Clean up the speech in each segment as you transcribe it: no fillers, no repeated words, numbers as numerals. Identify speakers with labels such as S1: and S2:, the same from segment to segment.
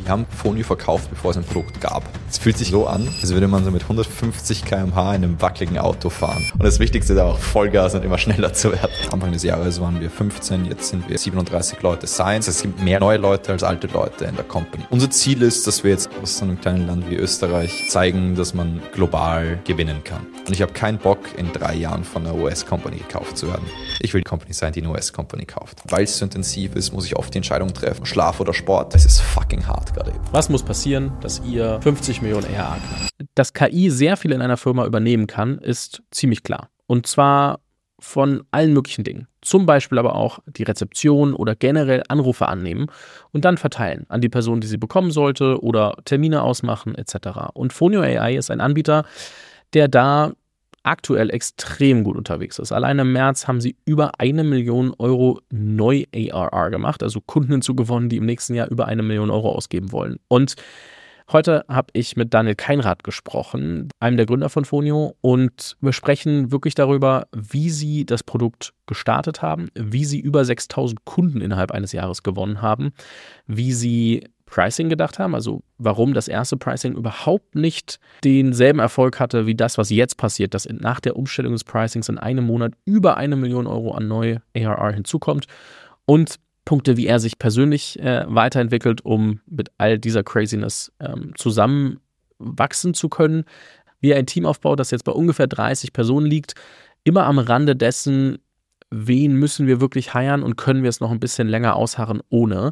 S1: Wir haben Fonio verkauft, bevor es ein Produkt gab. Es fühlt sich so an, als würde man so mit 150 km/h in einem wackeligen Auto fahren. Und das Wichtigste ist auch, Vollgas und immer schneller zu werden. Anfang des Jahres waren wir 15, jetzt sind wir 37 Leute. Science, es gibt mehr neue Leute als alte Leute in der Company. Unser Ziel ist, dass wir jetzt aus so einem kleinen Land wie Österreich zeigen, dass man global gewinnen kann. Und ich habe keinen Bock, in 3 Jahren von einer US-Company gekauft zu werden. Ich will die Company sein, die eine US-Company kauft. Weil es so intensiv ist, muss ich oft die Entscheidung treffen. Schlaf oder Sport, das ist fucking hart gerade.
S2: Was muss passieren, dass ihr 50 Millionen ARR knackt? Dass KI sehr viel in einer Firma übernehmen kann, ist ziemlich klar. Und zwar von allen möglichen Dingen. Zum Beispiel aber auch die Rezeption oder generell Anrufe annehmen und dann verteilen an die Person, die sie bekommen sollte oder Termine ausmachen etc. Und Fonio AI ist ein Anbieter, der da aktuell extrem gut unterwegs ist. Allein im März haben sie über 1 Million Euro Neu-ARR gemacht, also Kunden hinzugewonnen, die im nächsten Jahr über 1 Million Euro ausgeben wollen. Und heute habe ich mit Daniel Keinrad gesprochen, einem der Gründer von Fonio, und wir sprechen wirklich darüber, wie sie das Produkt gestartet haben, wie sie über 6.000 Kunden innerhalb eines Jahres gewonnen haben, wie sie Pricing gedacht haben, also warum das erste Pricing überhaupt nicht denselben Erfolg hatte wie das, was jetzt passiert, dass nach der Umstellung des Pricings in einem Monat über 1 Million Euro an neue ARR hinzukommt, und Punkte, wie er sich persönlich weiterentwickelt, um mit all dieser Craziness zusammen wachsen zu können, wie er ein Team aufbaut, das jetzt bei ungefähr 30 Personen liegt, immer am Rande dessen, wen müssen wir wirklich hiren und können wir es noch ein bisschen länger ausharren ohne,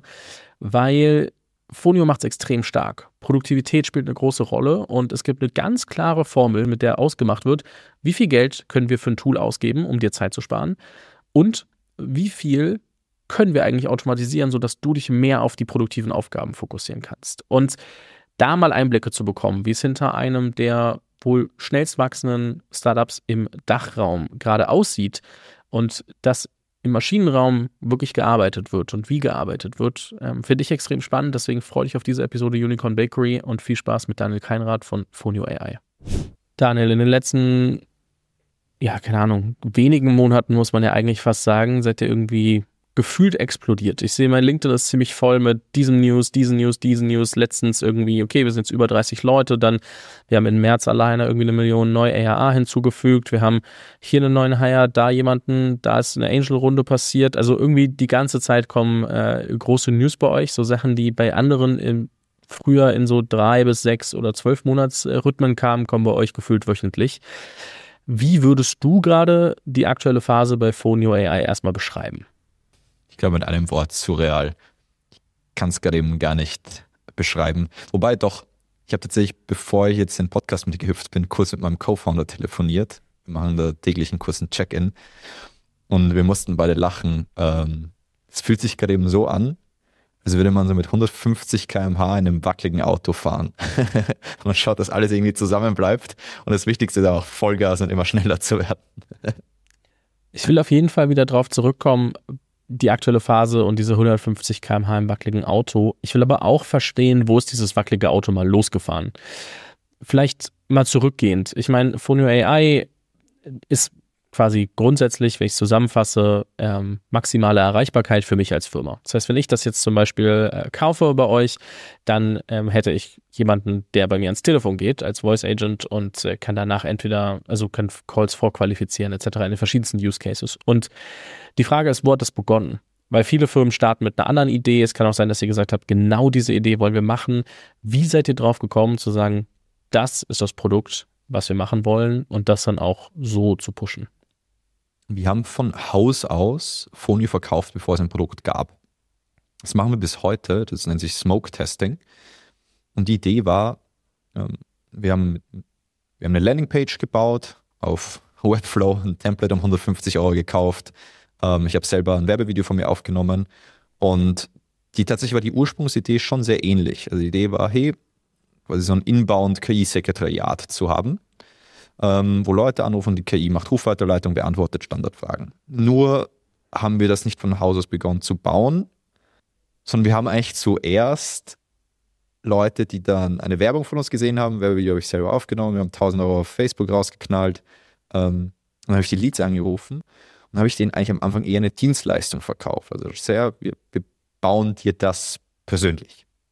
S2: weil Fonio macht es extrem stark. Produktivität spielt eine große Rolle und es gibt eine ganz klare Formel, mit der ausgemacht wird, wie viel Geld können wir für ein Tool ausgeben, um dir Zeit zu sparen, und wie viel können wir eigentlich automatisieren, sodass du dich mehr auf die produktiven Aufgaben fokussieren kannst. Und da mal Einblicke zu bekommen, wie es hinter einem der wohl schnellst wachsenden Startups im Dachraum gerade aussieht und dass im Maschinenraum wirklich gearbeitet wird und wie gearbeitet wird, finde ich extrem spannend. Deswegen freue ich mich auf diese Episode Unicorn Bakery und viel Spaß mit Daniel Keinrad von Fonio AI. Daniel, in den letzten, wenigen Monaten, muss man ja eigentlich fast sagen, seid ihr irgendwie gefühlt explodiert. Ich sehe, mein LinkedIn ist ziemlich voll mit diesen News. Letztens irgendwie, okay, wir sind jetzt über 30 Leute, dann, wir haben im März alleine irgendwie 1 Million neue ARR hinzugefügt, wir haben hier einen neuen Hire, da jemanden, da ist eine Angel-Runde passiert, also irgendwie die ganze Zeit kommen große News bei euch, so Sachen, die bei anderen früher in so 3 bis 6 oder 12 Monatsrhythmen kamen, kommen bei euch gefühlt wöchentlich. Wie würdest du gerade die aktuelle Phase bei Fonio AI erstmal beschreiben?
S1: Ich glaube, mit einem Wort: surreal. Ich kann es gerade eben gar nicht beschreiben. Wobei doch, ich habe tatsächlich, bevor ich jetzt in den Podcast mit dir gehüpft bin, kurz mit meinem Co-Founder telefoniert. Wir machen da täglich einen kurzen Check-in und wir mussten beide lachen. Es fühlt sich gerade eben so an, als würde man so mit 150 km/h in einem wackeligen Auto fahren. Man schaut, dass alles irgendwie zusammenbleibt, und das Wichtigste ist auch, Vollgas und immer schneller zu werden.
S2: Ich will auf jeden Fall wieder drauf zurückkommen, die aktuelle Phase und diese 150 km/h im wackeligen Auto. Ich will aber auch verstehen, wo ist dieses wackelige Auto mal losgefahren? Vielleicht mal zurückgehend. Ich meine, Fonio AI ist quasi grundsätzlich, wenn ich es zusammenfasse, maximale Erreichbarkeit für mich als Firma. Das heißt, wenn ich das jetzt zum Beispiel kaufe bei euch, dann hätte ich jemanden, der bei mir ans Telefon geht als Voice Agent und kann danach kann Calls vorqualifizieren etc. in den verschiedensten Use Cases. Und die Frage ist, wo hat das begonnen? Weil viele Firmen starten mit einer anderen Idee. Es kann auch sein, dass ihr gesagt habt, genau diese Idee wollen wir machen. Wie seid ihr drauf gekommen zu sagen, das ist das Produkt, was wir machen wollen, und das dann auch so zu pushen?
S1: Wir haben von Haus aus Fonio verkauft, bevor es ein Produkt gab. Das machen wir bis heute, das nennt sich Smoke Testing. Und die Idee war, wir haben eine Landingpage gebaut, auf Webflow ein Template um 150 Euro gekauft. Ich habe selber ein Werbevideo von mir aufgenommen, und tatsächlich war die Ursprungsidee schon sehr ähnlich. Also die Idee war, hey, quasi so ein Inbound-KI-Sekretariat zu haben, wo Leute anrufen, die KI macht Rufweiterleitung, beantwortet Standardfragen. Nur haben wir das nicht von Haus aus begonnen zu bauen, sondern wir haben eigentlich zuerst Leute, die dann eine Werbung von uns gesehen haben, Werbevideo habe ich selber aufgenommen, wir haben 1.000 Euro auf Facebook rausgeknallt, und dann habe ich die Leads angerufen und habe ich denen eigentlich am Anfang eher eine Dienstleistung verkauft. Also wir bauen dir das persönlich.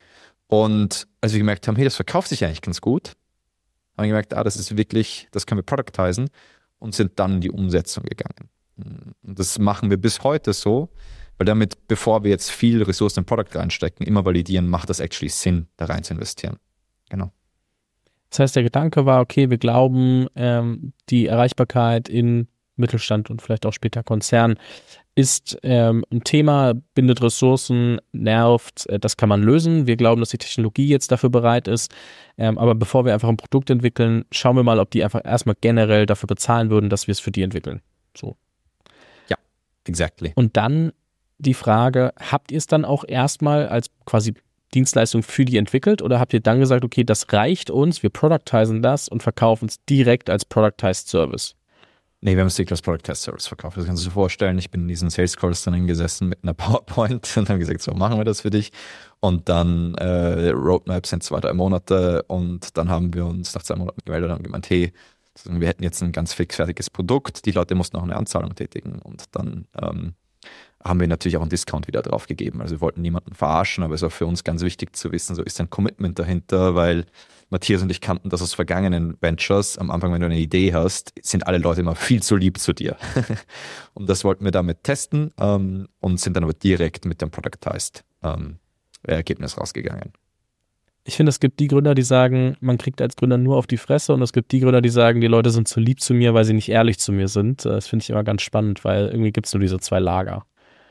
S1: Und als wir gemerkt haben, hey, das verkauft sich eigentlich ganz gut, haben wir gemerkt, das ist wirklich, das können wir productisen und sind dann in die Umsetzung gegangen. Und das machen wir bis heute so, weil damit, bevor wir jetzt viel Ressourcen in Product reinstecken, immer validieren, macht das actually Sinn, da rein zu investieren. Genau.
S2: Das heißt, der Gedanke war, okay, wir glauben, die Erreichbarkeit in Mittelstand und vielleicht auch später Konzern ist ein Thema, bindet Ressourcen, nervt, das kann man lösen. Wir glauben, dass die Technologie jetzt dafür bereit ist. Aber bevor wir einfach ein Produkt entwickeln, schauen wir mal, ob die einfach erstmal generell dafür bezahlen würden, dass wir es für die entwickeln. So.
S1: Ja, exactly.
S2: Und dann die Frage, habt ihr es dann auch erstmal als quasi Dienstleistung für die entwickelt oder habt ihr dann gesagt, okay, das reicht uns, wir productisen das und verkaufen es direkt als Productized Service?
S1: Nee, wir haben es direkt als Product-Test Service verkauft. Das kannst du dir vorstellen. Ich bin in diesen Sales Calls dann gesessen mit einer PowerPoint und haben gesagt, so machen wir das für dich. Und dann Roadmaps sind 2-3 Monate und dann haben wir uns nach 2 Monaten gemeldet und haben gemeint, hey, wir hätten jetzt ein ganz fixfertiges Produkt. Die Leute mussten auch eine Anzahlung tätigen und dann haben wir natürlich auch einen Discount wieder drauf gegeben. Also wir wollten niemanden verarschen, aber es ist auch für uns ganz wichtig zu wissen, so ist ein Commitment dahinter, weil Matthias und ich kannten das aus vergangenen Ventures. Am Anfang, wenn du eine Idee hast, sind alle Leute immer viel zu lieb zu dir. Und das wollten wir damit testen und sind dann aber direkt mit dem Productized Ergebnis rausgegangen.
S2: Ich finde, es gibt die Gründer, die sagen, man kriegt als Gründer nur auf die Fresse und es gibt die Gründer, die sagen, die Leute sind zu lieb zu mir, weil sie nicht ehrlich zu mir sind. Das finde ich immer ganz spannend, weil irgendwie gibt es nur diese 2 Lager.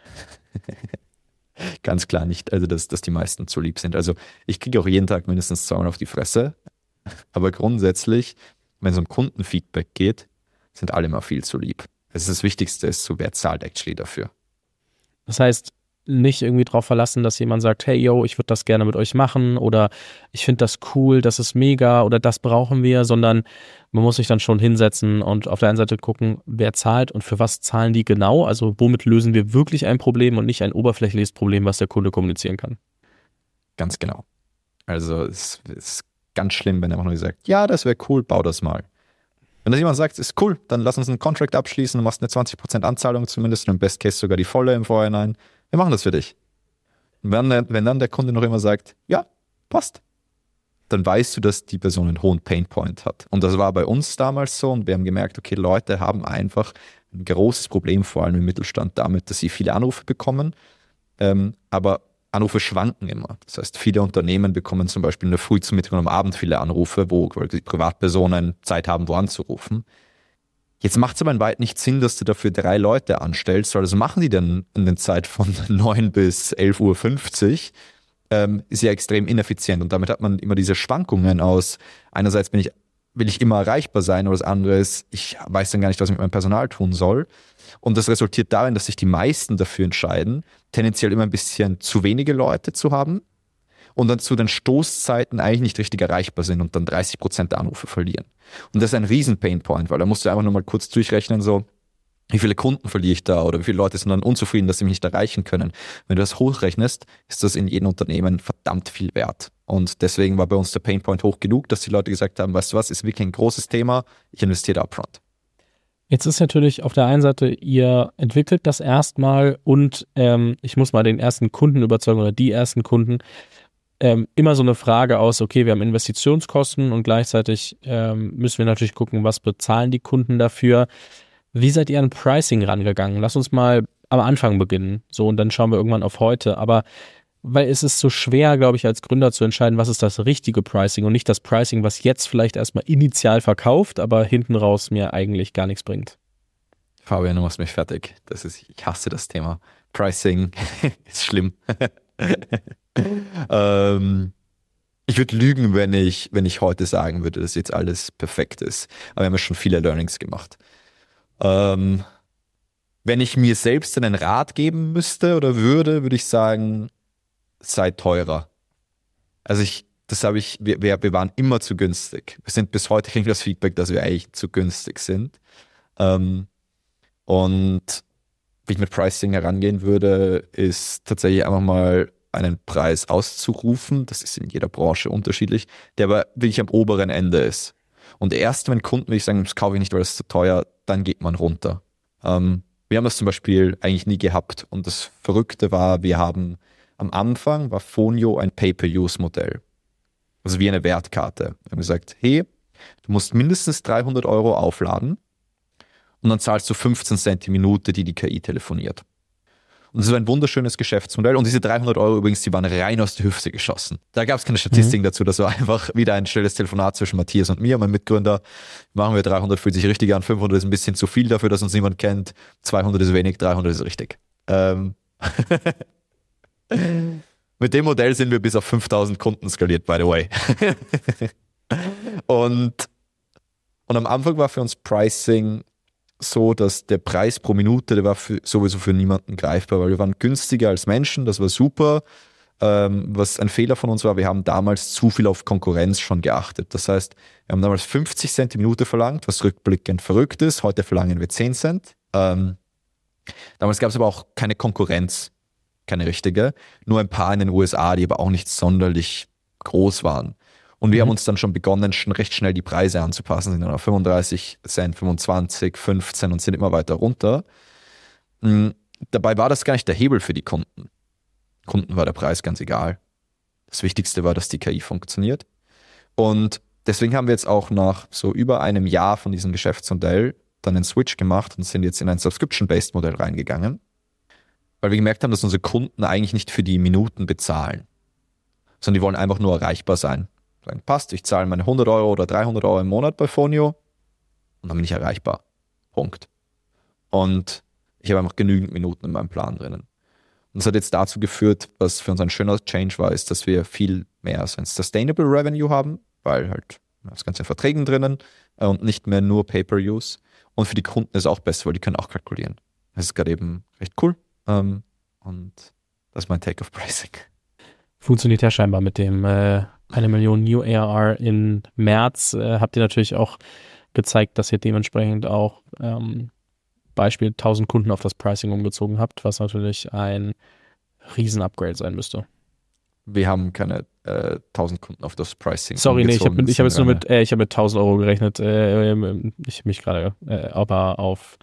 S1: Ganz klar nicht, also dass die meisten zu lieb sind. Also ich kriege auch jeden Tag mindestens 2 Mal auf die Fresse, aber grundsätzlich, wenn es um Kundenfeedback geht, sind alle immer viel zu lieb. Also das Wichtigste ist so, wer zahlt actually dafür.
S2: Das heißt, nicht irgendwie drauf verlassen, dass jemand sagt, hey, yo, ich würde das gerne mit euch machen oder ich finde das cool, das ist mega oder das brauchen wir, sondern man muss sich dann schon hinsetzen und auf der einen Seite gucken, wer zahlt und für was zahlen die genau, also womit lösen wir wirklich ein Problem und nicht ein oberflächliches Problem, was der Kunde kommunizieren kann.
S1: Ganz genau. Also es ist ganz schlimm, wenn einfach nur sagt, ja, das wäre cool, bau das mal. Wenn das jemand sagt, ist cool, dann lass uns einen Contract abschließen, du machst eine 20% Anzahlung zumindest und im Best Case sogar die volle im Vorhinein. Wir machen das für dich. Und wenn dann der Kunde noch immer sagt, ja, passt, dann weißt du, dass die Person einen hohen Painpoint hat. Und das war bei uns damals so und wir haben gemerkt, okay, Leute haben einfach ein großes Problem, vor allem im Mittelstand, damit, dass sie viele Anrufe bekommen, aber Anrufe schwanken immer. Das heißt, viele Unternehmen bekommen zum Beispiel nur früh zum Mittag und am Abend viele Anrufe, wo die Privatpersonen Zeit haben, wo anzurufen. Jetzt macht es aber in weit nicht Sinn, dass du dafür 3 Leute anstellst, weil das machen die dann in der Zeit von 9 bis 11.50 Uhr. Ist ja extrem ineffizient und damit hat man immer diese Schwankungen aus, einerseits will ich immer erreichbar sein, oder das andere ist, ich weiß dann gar nicht, was ich mit meinem Personal tun soll. Und das resultiert darin, dass sich die meisten dafür entscheiden, tendenziell immer ein bisschen zu wenige Leute zu haben und dann zu den Stoßzeiten eigentlich nicht richtig erreichbar sind und dann 30% der Anrufe verlieren. Und das ist ein riesen Painpoint, weil da musst du einfach nur mal kurz durchrechnen, so, wie viele Kunden verliere ich da oder wie viele Leute sind dann unzufrieden, dass sie mich nicht erreichen können. Wenn du das hochrechnest, ist das in jedem Unternehmen verdammt viel wert. Und deswegen war bei uns der Painpoint hoch genug, dass die Leute gesagt haben, weißt du was, ist wirklich ein großes Thema, ich investiere upfront.
S2: Jetzt ist natürlich auf der einen Seite, ihr entwickelt das erstmal und ich muss mal den ersten Kunden überzeugen oder die ersten Kunden. Immer so eine Frage aus, okay, wir haben Investitionskosten und gleichzeitig müssen wir natürlich gucken, was bezahlen die Kunden dafür. Wie seid ihr an Pricing rangegangen? Lass uns mal am Anfang beginnen. So, und dann schauen wir irgendwann auf heute. Aber weil es ist so schwer, glaube ich, als Gründer zu entscheiden, was ist das richtige Pricing und nicht das Pricing, was jetzt vielleicht erstmal initial verkauft, aber hinten raus mir eigentlich gar nichts bringt.
S1: Fabian, du machst mich fertig. Ich hasse das Thema. Pricing ist schlimm. Ich würde lügen, wenn ich heute sagen würde, dass jetzt alles perfekt ist. Aber wir haben ja schon viele Learnings gemacht. Wenn ich mir selbst einen Rat geben müsste oder würde ich sagen, sei teurer. Also wir waren immer zu günstig. Wir sind bis heute, kriegen wir das Feedback, dass wir eigentlich zu günstig sind. Und wie ich mit Pricing herangehen würde, ist tatsächlich einfach mal einen Preis auszurufen. Das ist in jeder Branche unterschiedlich, der aber wirklich am oberen Ende ist. Und erst wenn Kunden wirklich sagen, das kaufe ich nicht, weil es ist zu teuer, dann geht man runter. Wir haben das zum Beispiel eigentlich nie gehabt. Und das Verrückte war, wir haben Am Anfang war Phonio ein Pay-per-Use-Modell. Also wie eine Wertkarte. Wir haben gesagt, hey, du musst mindestens 300 Euro aufladen und dann zahlst du 15 Cent die Minute, die KI telefoniert. Und das ist ein wunderschönes Geschäftsmodell. Und diese 300 Euro übrigens, die waren rein aus der Hüfte geschossen. Da gab es keine Statistiken dazu. Das war einfach wieder ein schnelles Telefonat zwischen Matthias und mir, mein Mitgründer. Machen wir 300, fühlt sich richtig an. 500 ist ein bisschen zu viel dafür, dass uns niemand kennt. 200 ist wenig, 300 ist richtig. Mit dem Modell sind wir bis auf 5000 Kunden skaliert, by the way. Und am Anfang war für uns Pricing so, dass der Preis pro Minute, der war sowieso für niemanden greifbar, weil wir waren günstiger als Menschen, das war super. Was ein Fehler von uns war, wir haben damals zu viel auf Konkurrenz schon geachtet. Das heißt, wir haben damals 50 Cent die Minute verlangt, was rückblickend verrückt ist. Heute verlangen wir 10 Cent. Damals gab es aber auch keine Konkurrenz, keine richtige. Nur ein paar in den USA, die aber auch nicht sonderlich groß waren. Und wir haben uns dann schon begonnen, recht schnell die Preise anzupassen, sind dann auf 35 Cent, 25, 15 und sind immer weiter runter. Dabei war das gar nicht der Hebel für die Kunden. Kunden war der Preis ganz egal. Das Wichtigste war, dass die KI funktioniert. Und deswegen haben wir jetzt auch nach so über einem Jahr von diesem Geschäftsmodell dann einen Switch gemacht und sind jetzt in ein Subscription-Based Modell reingegangen, weil wir gemerkt haben, dass unsere Kunden eigentlich nicht für die Minuten bezahlen, sondern die wollen einfach nur erreichbar sein. Sagen, passt, ich zahle meine 100 Euro oder 300 Euro im Monat bei Phonio und dann bin ich erreichbar. Punkt. Und ich habe einfach genügend Minuten in meinem Plan drinnen. Und das hat jetzt dazu geführt, was für uns ein schöner Change war, ist, dass wir viel mehr so ein Sustainable Revenue haben, weil halt das Ganze in Verträgen drinnen und nicht mehr nur Pay-per-Use. Und für die Kunden ist es auch besser, weil die können auch kalkulieren. Das ist gerade eben recht cool. Und das ist mein Take of Pricing.
S2: Funktioniert ja scheinbar mit dem 1 Million New ARR in März. Habt ihr natürlich auch gezeigt, dass ihr dementsprechend auch Beispiel 1000 Kunden auf das Pricing umgezogen habt, was natürlich ein Riesen-Upgrade sein müsste.
S1: Wir haben keine 1000 Kunden auf das Pricing.
S2: Sorry, nee, ich habe jetzt nur mit 1000 Euro gerechnet. Ich mich gerade, aber auf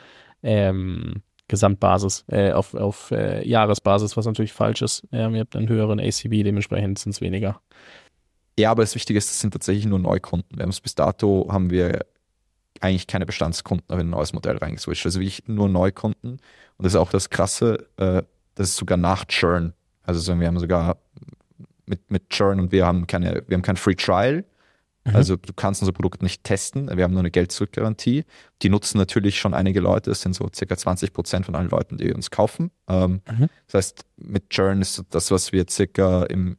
S2: Gesamtbasis, auf Jahresbasis, was natürlich falsch ist. Ihr habt einen höheren ACV, dementsprechend sind es weniger.
S1: Ja, aber das Wichtige ist, das sind tatsächlich nur Neukunden. Bis dato haben wir eigentlich keine Bestandskunden auf ein neues Modell reingeswitcht. Also wirklich nur Neukunden. Und das ist auch das Krasse, das ist sogar nach Churn. Also wir haben sogar mit Churn und wir haben kein Free Trial. Also du kannst unser Produkt nicht testen. Wir haben nur eine Geld-Zurück-Garantie. Die nutzen natürlich schon einige Leute. Es sind so ca. 20% von allen Leuten, die uns kaufen. Das heißt, mit Churn ist das, was wir circa im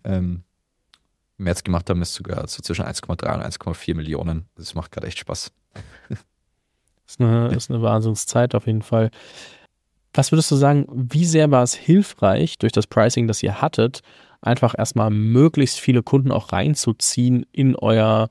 S1: März gemacht haben, ist sogar so zwischen 1,3 und 1,4 Millionen. Das macht gerade echt Spaß.
S2: Ist eine Wahnsinnszeit auf jeden Fall. Was würdest du sagen, wie sehr war es hilfreich, durch das Pricing, das ihr hattet, einfach erstmal möglichst viele Kunden auch reinzuziehen in euer,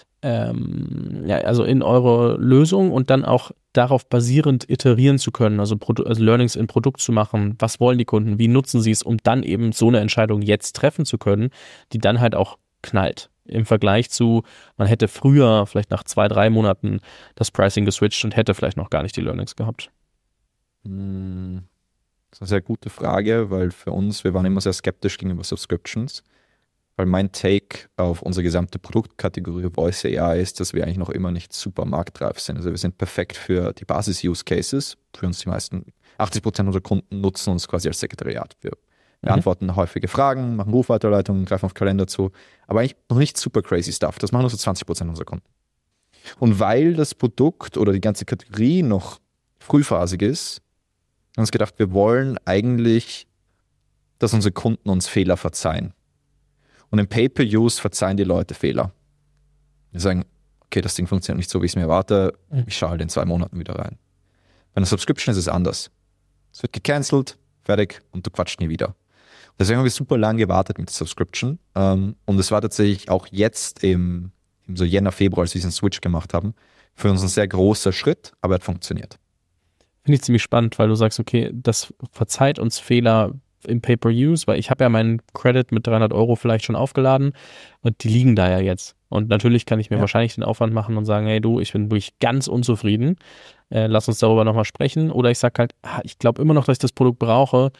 S2: also in eure Lösung und dann auch darauf basierend iterieren zu können, also Learnings in Produkt zu machen. Was wollen die Kunden? Wie nutzen sie es, um dann eben so eine Entscheidung jetzt treffen zu können, die dann halt auch knallt. Im Vergleich zu, man hätte früher, vielleicht nach 2-3 Monaten, das Pricing geswitcht und hätte vielleicht noch gar nicht die Learnings gehabt.
S1: Das ist eine sehr gute Frage, weil für uns, wir waren immer sehr skeptisch gegenüber Subscriptions, weil mein Take auf unsere gesamte Produktkategorie Voice AI ist, dass wir eigentlich noch immer nicht super marktreif sind. Also wir sind perfekt für die Basis-Use-Cases, für uns die meisten, 80% unserer Kunden nutzen uns quasi als Sekretariat. Wir beantworten häufige Fragen, machen Rufweiterleitungen, greifen auf Kalender zu, aber eigentlich noch nicht super crazy Stuff. Das machen nur so 20% unserer Kunden. Und weil das Produkt oder die ganze Kategorie noch frühphasig ist, haben wir uns gedacht, wir wollen eigentlich, dass unsere Kunden uns Fehler verzeihen. Und im Pay-per-Use verzeihen die Leute Fehler. Wir sagen, okay, das Ding funktioniert nicht so, wie ich es mir erwarte, ich schaue halt in 2 Monaten wieder rein. Bei einer Subscription ist es anders. Es wird gecancelt, fertig und du quatscht nie wieder. Deswegen haben wir super lange gewartet mit der Subscription. Und es war tatsächlich auch jetzt im so Jänner, Februar, als wir diesen Switch gemacht haben, für uns ein sehr großer Schritt, aber er hat funktioniert.
S2: Finde ich ziemlich spannend, weil du sagst, okay, das verzeiht uns Fehler im Pay-per-Use, weil ich habe ja meinen Credit mit 300 Euro vielleicht schon aufgeladen und die liegen da ja jetzt. Und natürlich kann ich mir wahrscheinlich den Aufwand machen und sagen, hey du, ich bin wirklich ganz unzufrieden, lass uns darüber nochmal sprechen. Oder ich sage halt, ich glaube immer noch, dass ich das Produkt brauche,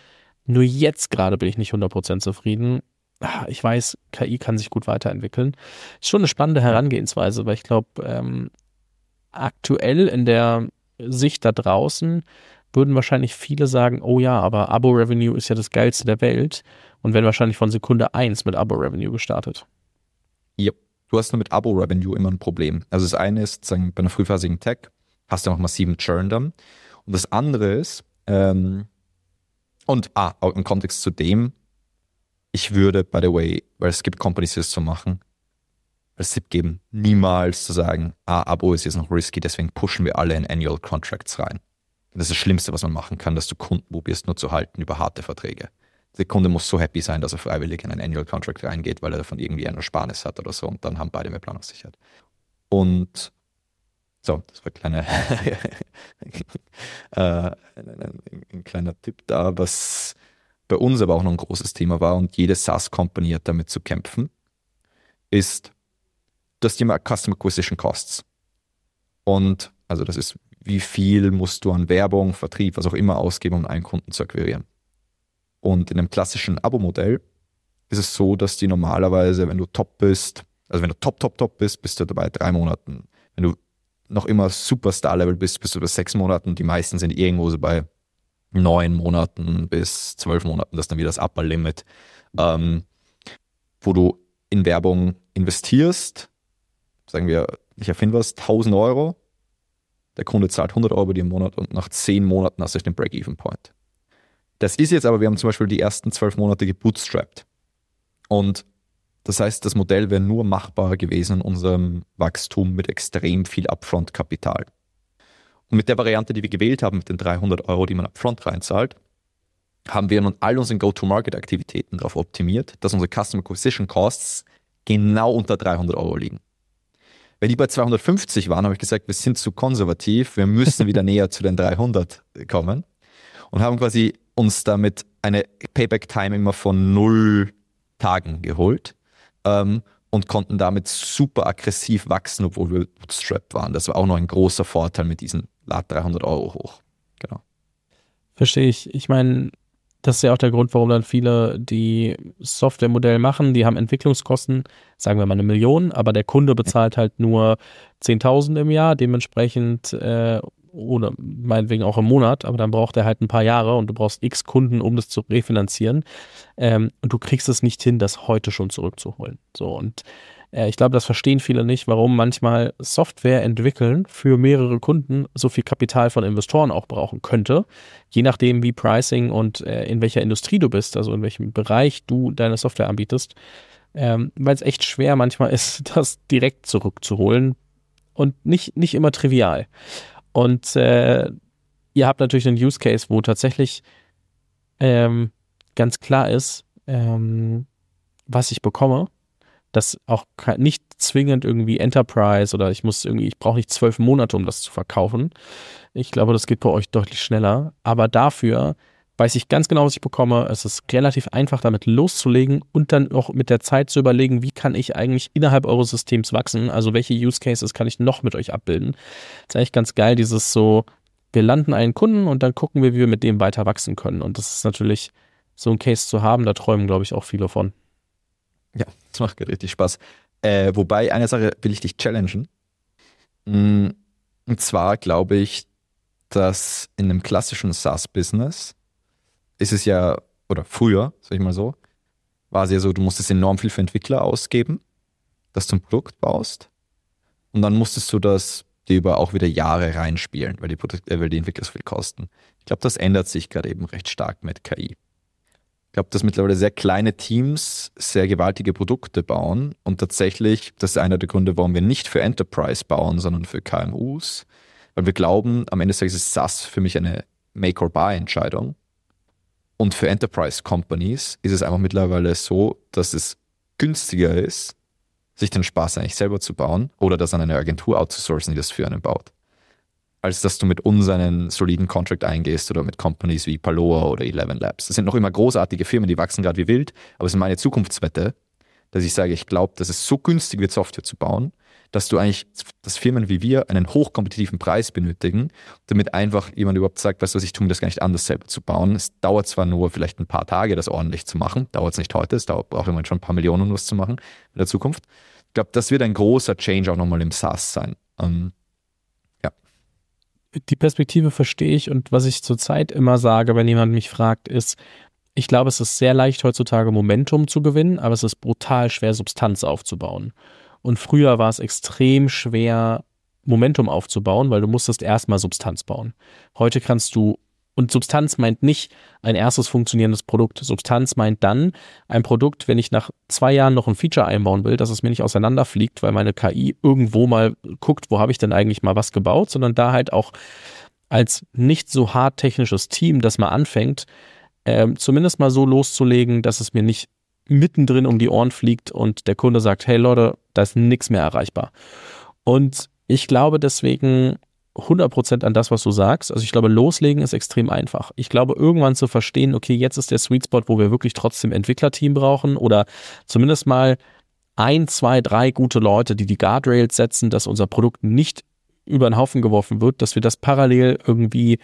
S2: Nur jetzt gerade bin ich nicht 100% zufrieden. Ich weiß, KI kann sich gut weiterentwickeln. Ist schon eine spannende Herangehensweise, weil ich glaube, aktuell in der Sicht da draußen würden wahrscheinlich viele sagen, oh ja, aber Abo-Revenue ist ja das Geilste der Welt und werden wahrscheinlich von Sekunde 1 mit Abo-Revenue gestartet.
S1: Ja, du hast nur mit Abo-Revenue immer ein Problem. Also das eine ist, sagen, bei einer frühphasigen Tech hast du noch massiven Churn dann. Und das andere ist, auch im Kontext zu dem, ich würde, by the way, weil es gibt Companies, die das so machen, als Tipp geben, niemals zu sagen, Abo ist jetzt noch risky, deswegen pushen wir alle in Annual Contracts rein. Das ist das Schlimmste, was man machen kann, dass du Kunden probierst nur zu halten über harte Verträge. Der Kunde muss so happy sein, dass er freiwillig in einen Annual Contract reingeht, weil er davon irgendwie eine Ersparnis hat oder so, und dann haben beide mehr Planungssicherheit. Und so, das war ein kleiner Tipp da, was bei uns aber auch noch ein großes Thema war und jede SaaS-Company hat damit zu kämpfen, ist das Thema Customer Acquisition Costs. Und also das ist, wie viel musst du an Werbung, Vertrieb, was auch immer ausgeben, um einen Kunden zu akquirieren. Und in einem klassischen Abo-Modell ist es so, dass die normalerweise, wenn du top bist, also wenn du top bist, bist du dabei 3 Monaten. Wenn du noch immer Superstar-Level bist, bist du bei 6 Monaten. Die meisten sind irgendwo so bei 9 Monaten bis 12 Monaten. Das ist dann wieder das Upper Limit, wo du in Werbung investierst. Sagen wir, ich erfinde was, 1.000 Euro. Der Kunde zahlt 100 Euro bei dir im Monat und nach 10 Monaten hast du den Break-Even-Point. Das ist jetzt aber, wir haben zum Beispiel die ersten 12 Monate gebootstrapped. Und das heißt, das Modell wäre nur machbar gewesen in unserem Wachstum mit extrem viel Upfront-Kapital. Und mit der Variante, die wir gewählt haben, mit den 300 Euro, die man Upfront reinzahlt, haben wir nun all unseren Go-to-Market-Aktivitäten darauf optimiert, dass unsere Customer Acquisition Costs genau unter 300 Euro liegen. Wenn die bei 250 waren, habe ich gesagt, wir sind zu konservativ, wir müssen wieder näher zu den 300 kommen und haben quasi uns damit eine Payback-Time immer von 0 Tagen geholt und konnten damit super aggressiv wachsen, obwohl wir bootstrapped waren. Das war auch noch ein großer Vorteil mit diesen 300 Euro hoch. Genau.
S2: Verstehe ich. Ich meine, das ist ja auch der Grund, warum dann viele die Softwaremodell machen. Die haben Entwicklungskosten, sagen wir mal 1 Million, aber der Kunde bezahlt halt nur 10.000 im Jahr, dementsprechend oder meinetwegen auch im Monat, aber dann braucht er halt ein paar Jahre und du brauchst x Kunden, um das zu refinanzieren. Und du kriegst es nicht hin, das heute schon zurückzuholen. So, und ich glaube, das verstehen viele nicht, warum manchmal Software entwickeln für mehrere Kunden so viel Kapital von Investoren auch brauchen könnte, je nachdem wie Pricing und in welcher Industrie du bist, also in welchem Bereich du deine Software anbietest, weil es echt schwer manchmal ist, das direkt zurückzuholen und nicht immer trivial. Und ihr habt natürlich einen Use Case, wo tatsächlich ganz klar ist, was ich bekomme, das auch nicht zwingend irgendwie Enterprise oder ich brauche nicht 12 Monate, um das zu verkaufen. Ich glaube, das geht bei euch deutlich schneller. Aber dafür weiß ich ganz genau, was ich bekomme. Es ist relativ einfach, damit loszulegen und dann auch mit der Zeit zu überlegen, wie kann ich eigentlich innerhalb eures Systems wachsen? Also welche Use Cases kann ich noch mit euch abbilden? Das ist eigentlich ganz geil, dieses so, wir landen einen Kunden und dann gucken wir, wie wir mit dem weiter wachsen können. Und das ist natürlich so ein Case zu haben, da träumen, glaube ich, auch viele von.
S1: Ja, das macht richtig Spaß. Wobei, eine Sache will ich dich challengen. Und zwar glaube ich, dass in einem klassischen SaaS-Business ist es ja, oder früher, sag ich mal so, war es ja so, du musstest enorm viel für Entwickler ausgeben, dass du ein Produkt baust. Und dann musstest du das dir über auch wieder Jahre reinspielen, weil die Entwickler so viel kosten. Ich glaube, das ändert sich gerade eben recht stark mit KI. Ich glaube, dass mittlerweile sehr kleine Teams sehr gewaltige Produkte bauen und tatsächlich, das ist einer der Gründe, warum wir nicht für Enterprise bauen, sondern für KMUs, weil wir glauben, am Ende des Tages ist SaaS für mich eine Make-or-Buy-Entscheidung und für Enterprise-Companies ist es einfach mittlerweile so, dass es günstiger ist, sich den Spaß eigentlich selber zu bauen oder das an eine Agentur outzusourcen, die das für einen baut, als dass du mit uns einen soliden Contract eingehst oder mit Companies wie Paloa oder 11 Labs. Das sind noch immer großartige Firmen, die wachsen gerade wie wild, aber es ist meine Zukunftswette, dass ich sage, ich glaube, dass es so günstig wird, Software zu bauen, dass Firmen wie wir einen hochkompetitiven Preis benötigen, damit einfach jemand überhaupt sagt, weißt du was, ich tue mir das gar nicht an, das selber zu bauen. Es dauert zwar nur vielleicht ein paar Tage, das ordentlich zu machen, dauert es nicht heute, braucht immerhin schon ein paar Millionen, um das zu machen in der Zukunft. Ich glaube, das wird ein großer Change auch nochmal im SaaS sein.
S2: Die Perspektive verstehe ich, und was ich zurzeit immer sage, wenn jemand mich fragt, ist, ich glaube, es ist sehr leicht heutzutage Momentum zu gewinnen, aber es ist brutal schwer, Substanz aufzubauen. Und früher war es extrem schwer, Momentum aufzubauen, weil du musstest erstmal Substanz bauen. Heute kannst du, und Substanz meint nicht ein erstes funktionierendes Produkt. Substanz meint dann ein Produkt, wenn ich nach 2 Jahren noch ein Feature einbauen will, dass es mir nicht auseinanderfliegt, weil meine KI irgendwo mal guckt, wo habe ich denn eigentlich mal was gebaut, sondern da halt auch als nicht so hart technisches Team, das mal anfängt, zumindest mal so loszulegen, dass es mir nicht mittendrin um die Ohren fliegt und der Kunde sagt, hey Leute, da ist nichts mehr erreichbar. Und ich glaube deswegen 100% an das, was du sagst. Also ich glaube, loslegen ist extrem einfach. Ich glaube, irgendwann zu verstehen, okay, jetzt ist der Sweet Spot, wo wir wirklich trotzdem Entwicklerteam brauchen oder zumindest mal 1, 2, 3 gute Leute, die Guardrails setzen, dass unser Produkt nicht über den Haufen geworfen wird, dass wir das parallel irgendwie,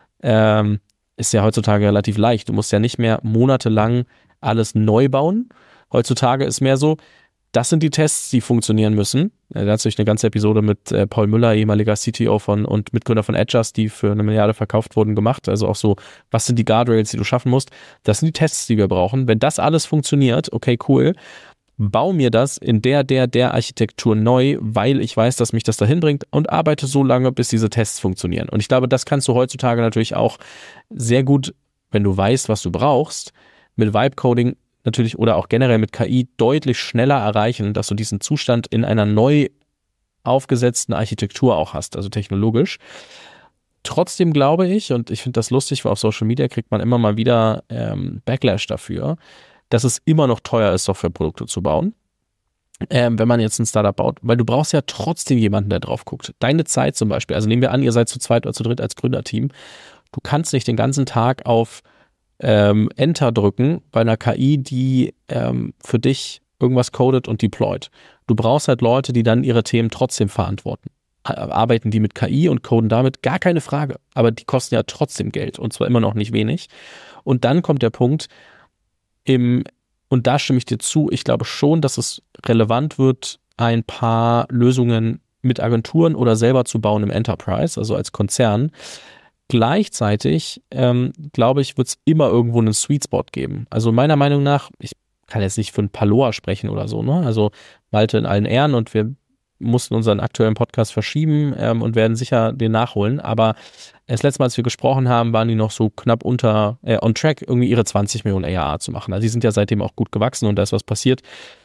S2: ist ja heutzutage relativ leicht. Du musst ja nicht mehr monatelang alles neu bauen. Heutzutage ist mehr so, das sind die Tests, die funktionieren müssen. Da hat sich eine ganze Episode mit Paul Müller, ehemaliger CTO und Mitgründer von Adjust, die für 1 Milliarde verkauft wurden, gemacht. Also auch so, was sind die Guardrails, die du schaffen musst? Das sind die Tests, die wir brauchen. Wenn das alles funktioniert, okay, cool, bau mir das in der Architektur neu, weil ich weiß, dass mich das dahin bringt, und arbeite so lange, bis diese Tests funktionieren. Und ich glaube, das kannst du heutzutage natürlich auch sehr gut, wenn du weißt, was du brauchst, mit Vibe-Coding natürlich oder auch generell mit KI deutlich schneller erreichen, dass du diesen Zustand in einer neu aufgesetzten Architektur auch hast, also technologisch. Trotzdem glaube ich, und ich finde das lustig, weil auf Social Media kriegt man immer mal wieder Backlash dafür, dass es immer noch teuer ist, Softwareprodukte zu bauen, wenn man jetzt ein Startup baut, weil du brauchst ja trotzdem jemanden, der drauf guckt. Deine Zeit zum Beispiel, also nehmen wir an, ihr seid zu zweit oder zu dritt als Gründerteam, du kannst nicht den ganzen Tag auf Enter drücken bei einer KI, die für dich irgendwas codet und deployt. Du brauchst halt Leute, die dann ihre Themen trotzdem verantworten. Arbeiten die mit KI und coden damit? Gar keine Frage. Aber die kosten ja trotzdem Geld, und zwar immer noch nicht wenig. Und dann kommt der Punkt, und da stimme ich dir zu, ich glaube schon, dass es relevant wird, ein paar Lösungen mit Agenturen oder selber zu bauen im Enterprise, also als Konzern. Gleichzeitig, glaube ich, wird es immer irgendwo einen Sweet Spot geben. Also meiner Meinung nach, ich kann jetzt nicht für ein Paloa sprechen oder so, ne? Also Malte in allen Ehren, und wir mussten unseren aktuellen Podcast verschieben und werden sicher den nachholen. Aber das letzte Mal, als wir gesprochen haben, waren die noch so knapp unter on track, irgendwie ihre 20 Millionen ARR zu machen. Also die sind ja seitdem auch gut gewachsen und da ist was passiert.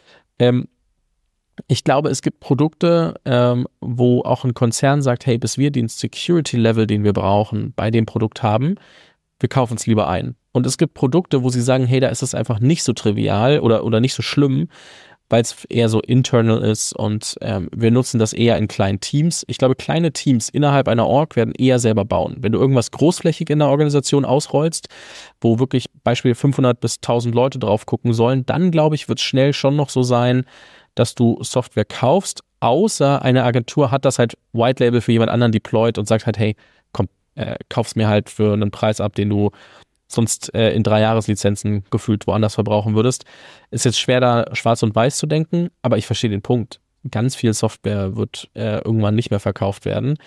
S2: Ich glaube, es gibt Produkte, wo auch ein Konzern sagt, hey, bis wir den Security-Level, den wir brauchen, bei dem Produkt haben, wir kaufen es lieber ein. Und es gibt Produkte, wo sie sagen, hey, da ist es einfach nicht so trivial oder nicht so schlimm, weil es eher so internal ist und wir nutzen das eher in kleinen Teams. Ich glaube, kleine Teams innerhalb einer Org werden eher selber bauen. Wenn du irgendwas großflächig in der Organisation ausrollst, wo wirklich Beispiel 500 bis 1000 Leute drauf gucken sollen, dann glaube ich, wird es schnell schon noch so sein, dass du Software kaufst, außer eine Agentur hat das halt White Label für jemand anderen deployed und sagt halt, hey, komm, kauf's mir halt für einen Preis ab, den du sonst in 3 Jahreslizenzen gefühlt woanders verbrauchen würdest. Ist jetzt schwer, da schwarz und weiß zu denken, aber ich verstehe den Punkt. Ganz viel Software wird irgendwann nicht mehr verkauft werden.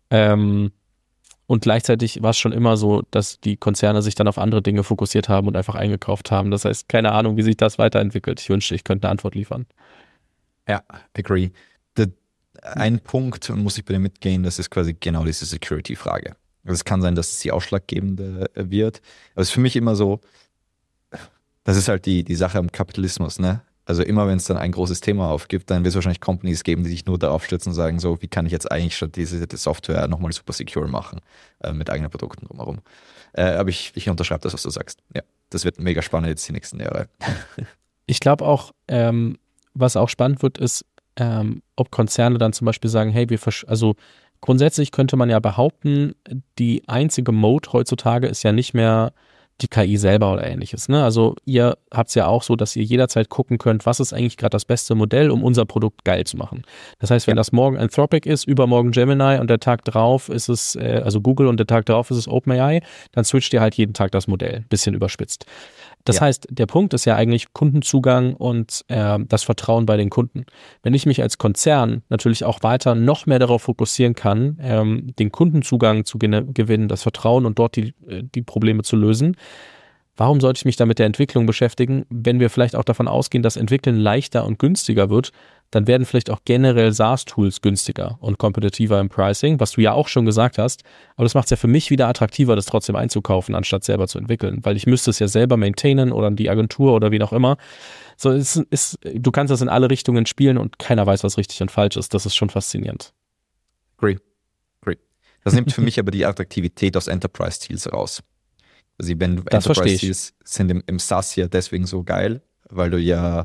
S2: Und gleichzeitig war es schon immer so, dass die Konzerne sich dann auf andere Dinge fokussiert haben und einfach eingekauft haben. Das heißt, keine Ahnung, wie sich das weiterentwickelt. Ich wünschte, ich könnte eine Antwort liefern.
S1: Ja, agree. Ein Punkt, und muss ich bei dir mitgehen, das ist quasi genau diese Security-Frage. Also es kann sein, dass es die ausschlaggebende wird. Aber es ist für mich immer so, das ist halt die Sache am Kapitalismus, ne? Also immer, wenn es dann ein großes Thema aufgibt, dann wird es wahrscheinlich Companies geben, die sich nur darauf stützen und sagen, so, wie kann ich jetzt eigentlich statt diese Software nochmal super secure machen, mit eigenen Produkten drumherum. Aber ich unterschreibe das, was du sagst. Ja, das wird mega spannend jetzt die nächsten Jahre.
S2: Ich glaube auch, was auch spannend wird, ist, ob Konzerne dann zum Beispiel sagen, hey, also grundsätzlich könnte man ja behaupten, die einzige Mode heutzutage ist ja nicht mehr die KI selber oder ähnliches. Ne? Also ihr habt es ja auch so, dass ihr jederzeit gucken könnt, was ist eigentlich gerade das beste Modell, um unser Produkt geil zu machen. Das heißt, wenn das morgen Anthropic ist, übermorgen Gemini und der Tag drauf ist es, also Google und der Tag drauf ist es OpenAI, dann switcht ihr halt jeden Tag das Modell, bisschen überspitzt. Das heißt, der Punkt ist ja eigentlich Kundenzugang und das Vertrauen bei den Kunden. Wenn ich mich als Konzern natürlich auch weiter noch mehr darauf fokussieren kann, den Kundenzugang zu gewinnen, das Vertrauen und dort die Probleme zu lösen, warum sollte ich mich da mit der Entwicklung beschäftigen, wenn wir vielleicht auch davon ausgehen, dass Entwickeln leichter und günstiger wird, dann werden vielleicht auch generell SaaS-Tools günstiger und kompetitiver im Pricing, was du ja auch schon gesagt hast. Aber das macht es ja für mich wieder attraktiver, das trotzdem einzukaufen, anstatt selber zu entwickeln, weil ich müsste es ja selber maintainen oder die Agentur oder wie auch immer. So, du kannst das in alle Richtungen spielen und keiner weiß, was richtig und falsch ist. Das ist schon faszinierend.
S1: Great. Das nimmt für mich aber die Attraktivität aus Enterprise-Deals raus. Also wenn Enterprise-Deals sind im SaaS ja deswegen so geil, weil du ja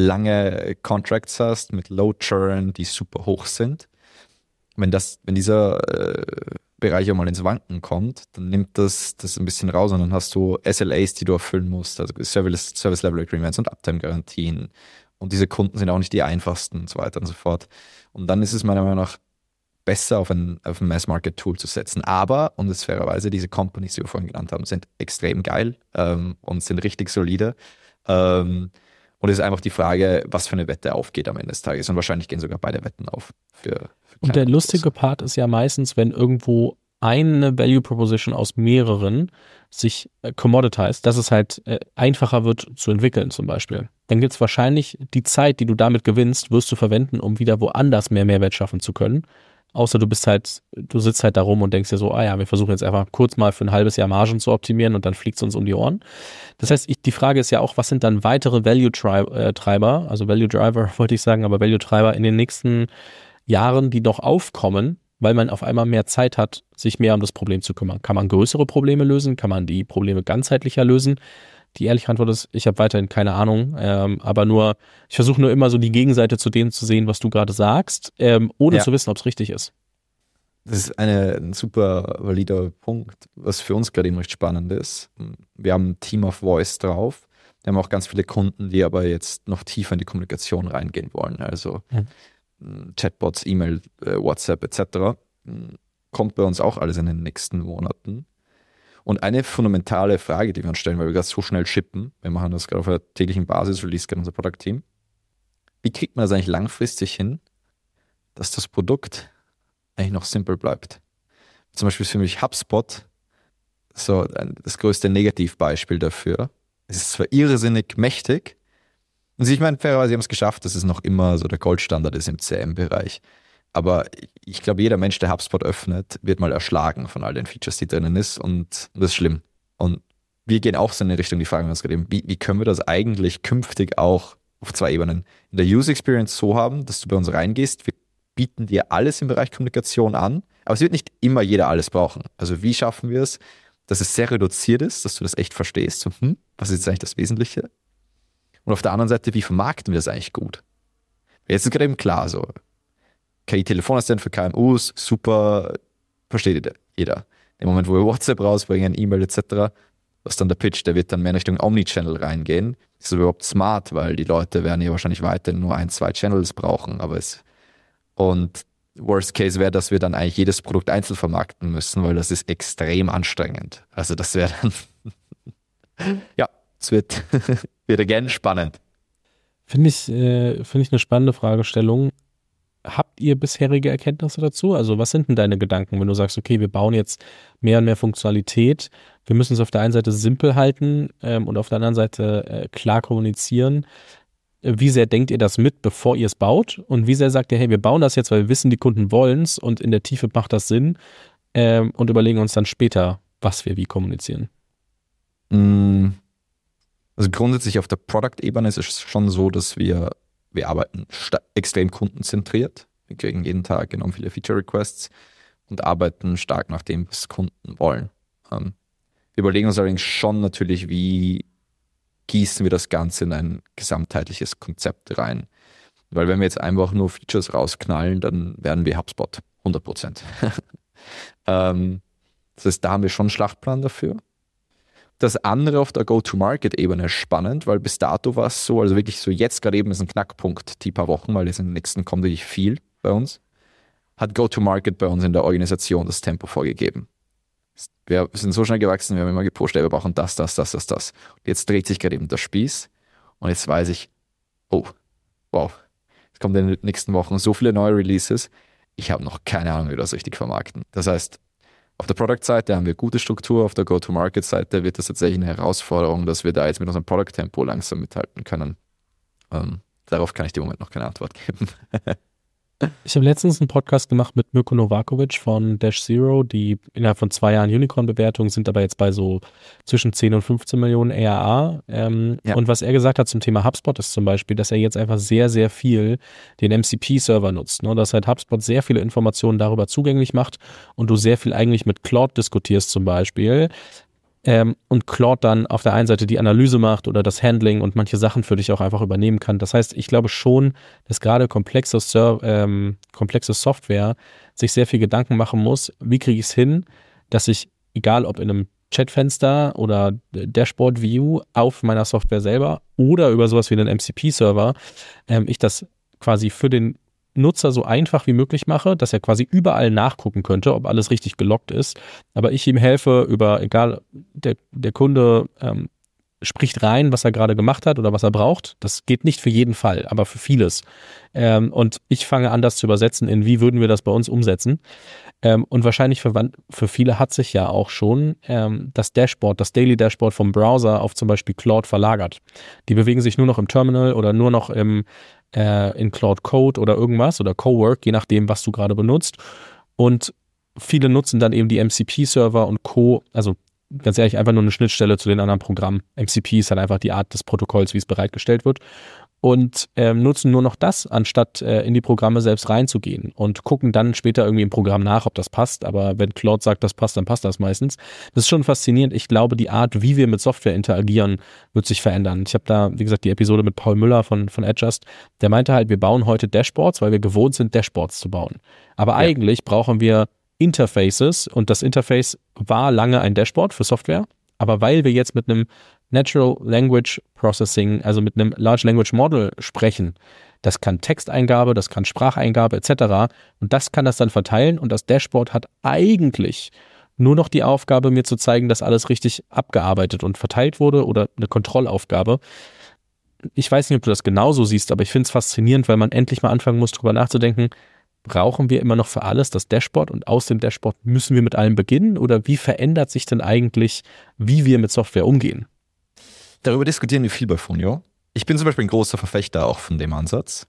S1: lange Contracts hast mit Low Churn, die super hoch sind. Wenn dieser Bereich auch mal ins Wanken kommt, dann nimmt das ein bisschen raus und dann hast du SLAs, die du erfüllen musst, also Service Level Agreements und Uptime-Garantien. Und diese Kunden sind auch nicht die einfachsten und so weiter und so fort. Und dann ist es meiner Meinung nach besser auf ein Mass-Market-Tool zu setzen. Aber, und das ist fairerweise, diese Companies, die wir vorhin genannt haben, sind extrem geil und sind richtig solide. Und es ist einfach die Frage, was für eine Wette aufgeht am Ende des Tages. Und wahrscheinlich gehen sogar beide Wetten auf.
S2: Und der lustige Part ist ja meistens, wenn irgendwo eine Value Proposition aus mehreren sich commoditized, dass es halt einfacher wird zu entwickeln zum Beispiel. Dann gibt es wahrscheinlich die Zeit, die du damit gewinnst, wirst du verwenden, um wieder woanders mehr Mehrwert schaffen zu können. Außer du sitzt halt da rum und denkst dir so, wir versuchen jetzt einfach kurz mal für ein halbes Jahr Margen zu optimieren und dann fliegt es uns um die Ohren. Das heißt, die Frage ist ja auch, was sind dann weitere Value-Treiber, also Value-Driver wollte ich sagen, aber Value-Treiber in den nächsten Jahren, die noch aufkommen, weil man auf einmal mehr Zeit hat, sich mehr um das Problem zu kümmern. Kann man größere Probleme lösen? Kann man die Probleme ganzheitlicher lösen? Die ehrliche Antwort ist, ich habe weiterhin keine Ahnung, aber ich versuche nur immer so die Gegenseite zu dem zu sehen, was du gerade sagst, ohne zu wissen, ob es richtig ist.
S1: Das ist ein super valider Punkt, was für uns gerade eben recht spannend ist. Wir haben ein Team of Voice drauf. Wir haben auch ganz viele Kunden, die aber jetzt noch tiefer in die Kommunikation reingehen wollen. Also Chatbots, E-Mail, WhatsApp etc. Kommt bei uns auch alles in den nächsten Monaten. Und eine fundamentale Frage, die wir uns stellen, weil wir gerade so schnell shippen, wir machen das gerade auf einer täglichen Basis, release gerade unser Product-Team. Wie kriegt man das eigentlich langfristig hin, dass das Produkt eigentlich noch simpel bleibt? Zum Beispiel ist für mich HubSpot so das größte Negativbeispiel dafür. Es ist zwar irrsinnig mächtig, und ich meine, fairerweise, sie haben es geschafft, dass es noch immer so der Goldstandard ist im CM-Bereich. Aber ich glaube, jeder Mensch, der HubSpot öffnet, wird mal erschlagen von all den Features, die drinnen ist. Und das ist schlimm. Und wir gehen auch so in die Richtung, die fragen wir uns gerade eben, wie können wir das eigentlich künftig auch auf 2 Ebenen in der User Experience so haben, dass du bei uns reingehst. Wir bieten dir alles im Bereich Kommunikation an, aber es wird nicht immer jeder alles brauchen. Also wie schaffen wir es, dass es sehr reduziert ist, dass du das echt verstehst, so, was ist jetzt eigentlich das Wesentliche? Und auf der anderen Seite, wie vermarkten wir das eigentlich gut? Jetzt ist gerade eben klar, so KI-Telefonassistent für KMUs, super, versteht jeder. Im Moment, wo wir WhatsApp rausbringen, E-Mail etc., was dann der Pitch, der wird dann mehr in Richtung Omnichannel reingehen. Ist das überhaupt smart, weil die Leute werden ja wahrscheinlich weiterhin nur 1-2 Channels brauchen, und Worst Case wäre, dass wir dann eigentlich jedes Produkt einzeln vermarkten müssen, weil das ist extrem anstrengend. Also das wäre dann es wird again spannend.
S2: Finde ich eine spannende Fragestellung. Habt ihr bisherige Erkenntnisse dazu? Also was sind denn deine Gedanken, wenn du sagst, okay, wir bauen jetzt mehr und mehr Funktionalität, wir müssen es auf der einen Seite simpel halten und auf der anderen Seite klar kommunizieren. Wie sehr denkt ihr das mit, bevor ihr es baut? Und wie sehr sagt ihr, hey, wir bauen das jetzt, weil wir wissen, die Kunden wollen es und in der Tiefe macht das Sinn und überlegen uns dann später, was wir wie kommunizieren?
S1: Also grundsätzlich auf der Product-Ebene ist es schon so, dass wir arbeiten extrem kundenzentriert. Wir kriegen jeden Tag enorm viele Feature-Requests und arbeiten stark nach dem, was Kunden wollen. Wir überlegen uns allerdings schon natürlich, wie gießen wir das Ganze in ein gesamtheitliches Konzept rein. Weil wenn wir jetzt einfach nur Features rausknallen, dann werden wir HubSpot, 100%. Das heißt, da haben wir schon einen Schlachtplan dafür. Auf das andere auf der Go-to-Market-Ebene ist spannend, weil bis dato war es so, also wirklich so jetzt gerade eben ist ein Knackpunkt, die paar Wochen, weil jetzt in den nächsten kommt wirklich viel bei uns, hat Go-to-Market bei uns in der Organisation das Tempo vorgegeben. Wir sind so schnell gewachsen, wir haben immer gepusht, wir brauchen das. Und jetzt dreht sich gerade eben der Spieß und jetzt weiß ich, oh, wow, es kommt in den nächsten Wochen so viele neue Releases, ich habe noch keine Ahnung, wie wir das richtig vermarkten. Das heißt, auf der Product-Seite haben wir gute Struktur, auf der Go-to-Market-Seite wird das tatsächlich eine Herausforderung, dass wir da jetzt mit unserem Product-Tempo langsam mithalten können. Darauf kann ich dir im Moment noch keine Antwort geben.
S2: Ich habe letztens einen Podcast gemacht mit Mirko Novakovic von Dash Zero, die innerhalb von 2 Jahren Unicorn-Bewertung sind, aber jetzt bei so zwischen 10 und 15 Millionen ARR.
S1: Ja.
S2: Und was er gesagt hat zum Thema HubSpot ist zum Beispiel, dass er jetzt einfach sehr, sehr viel den MCP-Server nutzt. Ne? Dass halt HubSpot sehr viele Informationen darüber zugänglich macht und du sehr viel eigentlich mit Claude diskutierst zum Beispiel. Und Claude dann auf der einen Seite die Analyse macht oder das Handling und manche Sachen für dich auch einfach übernehmen kann. Das heißt, ich glaube schon, dass gerade komplexe Software sich sehr viel Gedanken machen muss, wie kriege ich es hin, dass ich, egal ob in einem Chatfenster oder Dashboard-View auf meiner Software selber oder über sowas wie einen MCP-Server, ich das quasi für den Nutzer so einfach wie möglich mache, dass er quasi überall nachgucken könnte, ob alles richtig geloggt ist, aber ich ihm helfe über, egal, der Kunde spricht rein, was er gerade gemacht hat oder was er braucht. Das geht nicht für jeden Fall, aber für vieles. Und ich fange an, das zu übersetzen in, wie würden wir das bei uns umsetzen. Und wahrscheinlich für viele hat sich ja auch schon das Dashboard, das Daily Dashboard vom Browser auf zum Beispiel Claude verlagert. Die bewegen sich nur noch im Terminal oder nur noch in Claude Code oder irgendwas oder Cowork, je nachdem, was du gerade benutzt. Und viele nutzen dann eben die MCP-Server und Co., also ganz ehrlich, einfach nur eine Schnittstelle zu den anderen Programmen. MCP ist halt einfach die Art des Protokolls, wie es bereitgestellt wird. Und nutzen nur noch das, anstatt in die Programme selbst reinzugehen und gucken dann später irgendwie im Programm nach, ob das passt. Aber wenn Claude sagt, das passt, dann passt das meistens. Das ist schon faszinierend. Ich glaube, die Art, wie wir mit Software interagieren, wird sich verändern. Ich habe da, wie gesagt, die Episode mit Paul Müller von Adjust. Der meinte halt, wir bauen heute Dashboards, weil wir gewohnt sind, Dashboards zu bauen. Aber eigentlich brauchen wir Interfaces und das Interface war lange ein Dashboard für Software, aber weil wir jetzt mit einem Natural Language Processing, also mit einem Large Language Model sprechen, das kann Texteingabe, das kann Spracheingabe etc. und das kann das dann verteilen und das Dashboard hat eigentlich nur noch die Aufgabe, mir zu zeigen, dass alles richtig abgearbeitet und verteilt wurde oder eine Kontrollaufgabe. Ich weiß nicht, ob du das genauso siehst, aber ich finde es faszinierend, weil man endlich mal anfangen muss, drüber nachzudenken, brauchen wir immer noch für alles das Dashboard und aus dem Dashboard müssen wir mit allem beginnen oder wie verändert sich denn eigentlich, wie wir mit Software umgehen?
S1: Darüber diskutieren wir viel bei Fonio. Ich bin zum Beispiel ein großer Verfechter auch von dem Ansatz.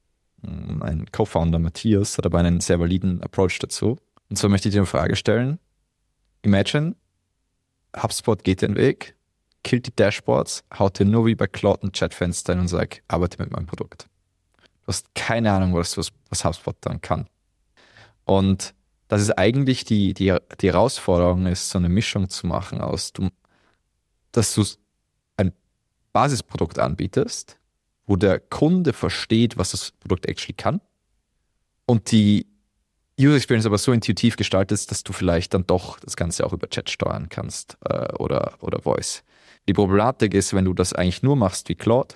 S1: Mein Co-Founder Matthias hat aber einen sehr validen Approach dazu. Und zwar möchte ich dir eine Frage stellen. Imagine, HubSpot geht den Weg, killt die Dashboards, haut dir nur wie bei Claude ein Chatfenster hin und sagt, arbeite mit meinem Produkt. Du hast keine Ahnung, was HubSpot dann kann. Und das ist eigentlich die Herausforderung, ist so eine Mischung zu machen aus, dass du ein Basisprodukt anbietest, wo der Kunde versteht, was das Produkt actually kann und die User Experience aber so intuitiv gestaltest, dass du vielleicht dann doch das Ganze auch über Chat steuern kannst oder Voice. Die Problematik ist, wenn du das eigentlich nur machst wie Claude,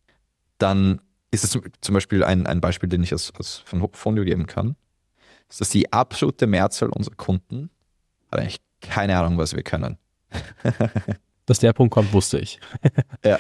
S1: dann ist es zum Beispiel ein Beispiel, den ich von Fonio geben kann, ist, dass die absolute Mehrzahl unserer Kunden hat eigentlich keine Ahnung, was wir können.
S2: Dass der Punkt kommt, wusste ich.
S1: Ja.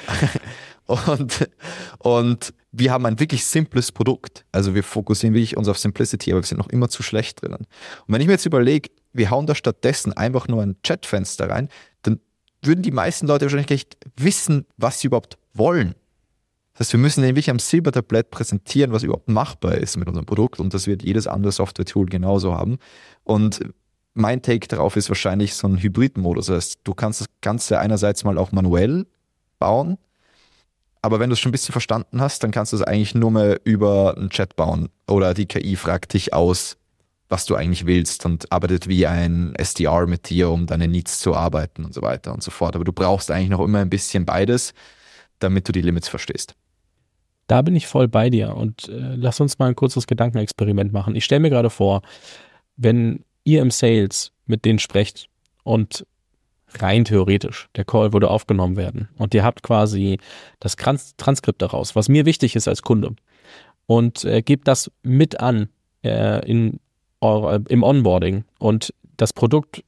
S1: Und wir haben ein wirklich simples Produkt. Also wir fokussieren wirklich uns auf Simplicity, aber wir sind noch immer zu schlecht drinnen. Und wenn ich mir jetzt überlege, wir hauen da stattdessen einfach nur ein Chatfenster rein, dann würden die meisten Leute wahrscheinlich nicht wissen, was sie überhaupt wollen. Das heißt, wir müssen nämlich am Silbertablett präsentieren, was überhaupt machbar ist mit unserem Produkt und das wird jedes andere Software-Tool genauso haben. Und mein Take darauf ist wahrscheinlich so ein Hybrid-Modus. Das heißt, du kannst das Ganze einerseits mal auch manuell bauen, aber wenn du es schon ein bisschen verstanden hast, dann kannst du es eigentlich nur mehr über einen Chat bauen oder die KI fragt dich aus, was du eigentlich willst und arbeitet wie ein SDR mit dir, um deine Needs zu arbeiten und so weiter und so fort. Aber du brauchst eigentlich noch immer ein bisschen beides, damit du die Limits verstehst.
S2: Da bin ich voll bei dir und lass uns mal ein kurzes Gedankenexperiment machen. Ich stelle mir gerade vor, wenn ihr im Sales mit denen sprecht und rein theoretisch, der Call würde aufgenommen werden und ihr habt quasi das Transkript daraus, was mir wichtig ist als Kunde, und gebt das mit an im Onboarding und das Produkt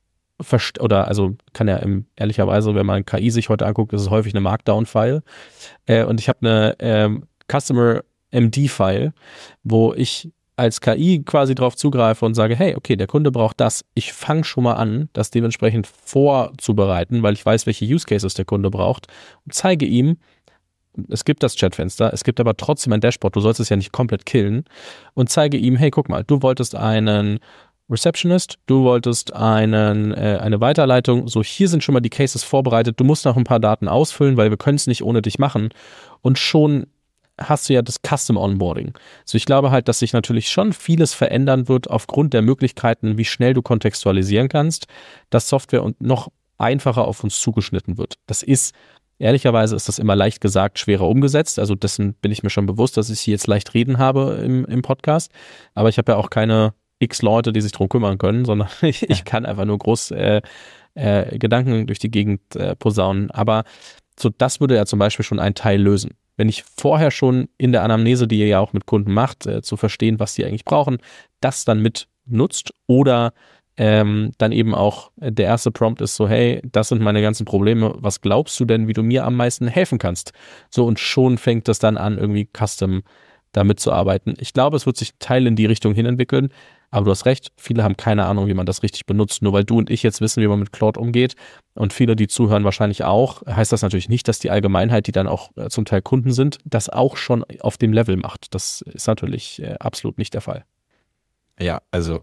S2: kann ja ehrlicherweise, wenn man KI sich heute anguckt, ist es häufig eine Markdown-File und ich habe eine Customer MD-File, wo ich als KI quasi drauf zugreife und sage, hey, okay, der Kunde braucht das. Ich fange schon mal an, das dementsprechend vorzubereiten, weil ich weiß, welche Use Cases der Kunde braucht, und zeige ihm, es gibt das Chatfenster, es gibt aber trotzdem ein Dashboard, du sollst es ja nicht komplett killen, und zeige ihm, hey, guck mal, du wolltest einen Receptionist, du wolltest eine Weiterleitung, so, hier sind schon mal die Cases vorbereitet, du musst noch ein paar Daten ausfüllen, weil wir können es nicht ohne dich machen, und schon hast du ja das Custom Onboarding. Also ich glaube halt, dass sich natürlich schon vieles verändern wird aufgrund der Möglichkeiten, wie schnell du kontextualisieren kannst, dass Software und noch einfacher auf uns zugeschnitten wird. Ehrlicherweise ist das immer leicht gesagt, schwerer umgesetzt. Also dessen bin ich mir schon bewusst, dass ich hier jetzt leicht reden habe im Podcast. Aber ich habe ja auch keine x Leute, die sich drum kümmern können, sondern ich kann einfach nur groß Gedanken durch die Gegend posaunen. Aber so, das würde ja zum Beispiel schon einen Teil lösen. Wenn ich vorher schon in der Anamnese, die ihr ja auch mit Kunden macht, zu verstehen, was die eigentlich brauchen, das dann mit nutzt oder dann eben auch der erste Prompt ist so, hey, das sind meine ganzen Probleme, was glaubst du denn, wie du mir am meisten helfen kannst? So, und schon fängt das dann an, irgendwie custom da mitzuarbeiten. Ich glaube, es wird sich ein Teil in die Richtung hin entwickeln, aber du hast recht, viele haben keine Ahnung, wie man das richtig benutzt. Nur weil du und ich jetzt wissen, wie man mit Claude umgeht und viele, die zuhören, wahrscheinlich auch, heißt das natürlich nicht, dass die Allgemeinheit, die dann auch zum Teil Kunden sind, das auch schon auf dem Level macht. Das ist natürlich absolut nicht der Fall.
S1: Ja, also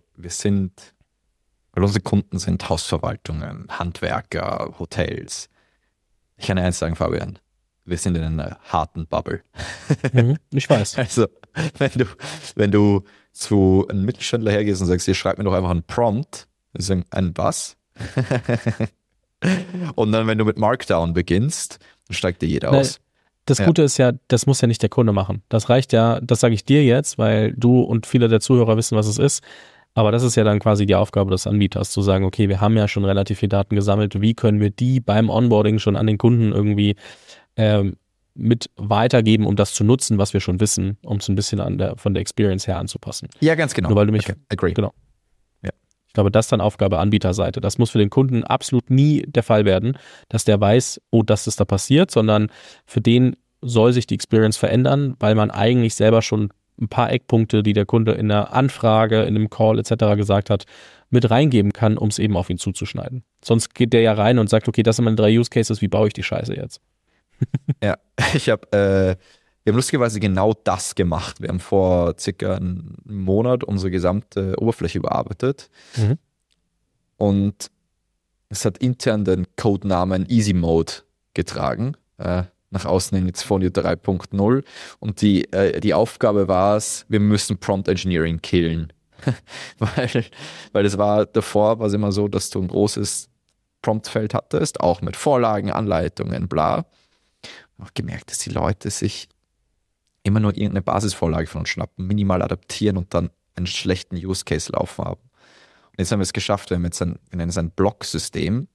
S1: weil unsere Kunden sind Hausverwaltungen, Handwerker, Hotels. Ich kann eins sagen, Fabian, wir sind in einer harten Bubble.
S2: Ich weiß.
S1: Also, wenn du zu einem Mittelständler hergehst und sagst, ihr schreibt mir doch einfach einen Prompt, die sagen, ein was? Und dann, wenn du mit Markdown beginnst, dann steigt dir jeder aus.
S2: Das Gute ist ja, das muss ja nicht der Kunde machen. Das reicht ja, das sage ich dir jetzt, weil du und viele der Zuhörer wissen, was es ist. Aber das ist ja dann quasi die Aufgabe des Anbieters, zu sagen, okay, wir haben ja schon relativ viele Daten gesammelt, wie können wir die beim Onboarding schon an den Kunden irgendwie mit weitergeben, um das zu nutzen, was wir schon wissen, um es ein bisschen von der Experience her anzupassen.
S1: Ja, ganz genau.
S2: Nur weil du mich,
S1: agree.
S2: Genau. Ja. Ich glaube, das ist dann Aufgabe Anbieterseite. Das muss für den Kunden absolut nie der Fall werden, dass der weiß, oh, das ist da passiert, sondern für den soll sich die Experience verändern, weil man eigentlich selber schon ein paar Eckpunkte, die der Kunde in der Anfrage, in einem Call etc. gesagt hat, mit reingeben kann, um es eben auf ihn zuzuschneiden. Sonst geht der ja rein und sagt, okay, das sind meine 3 Use Cases, wie baue ich die Scheiße jetzt?
S1: Ja, wir haben lustigerweise genau das gemacht. Wir haben vor circa einem Monat unsere gesamte Oberfläche überarbeitet und es hat intern den Codenamen Easy Mode getragen. Nach außen hin jetzt Fonio 3.0 und die Aufgabe war es, wir müssen Prompt Engineering killen. weil es war davor war es immer so, dass du ein großes Promptfeld hattest, auch mit Vorlagen, Anleitungen, bla. Auch gemerkt, dass die Leute sich immer nur irgendeine Basisvorlage von uns schnappen, minimal adaptieren und dann einen schlechten Use Case laufen haben. Und jetzt haben wir es geschafft, wir nennen es ein Blocksystem,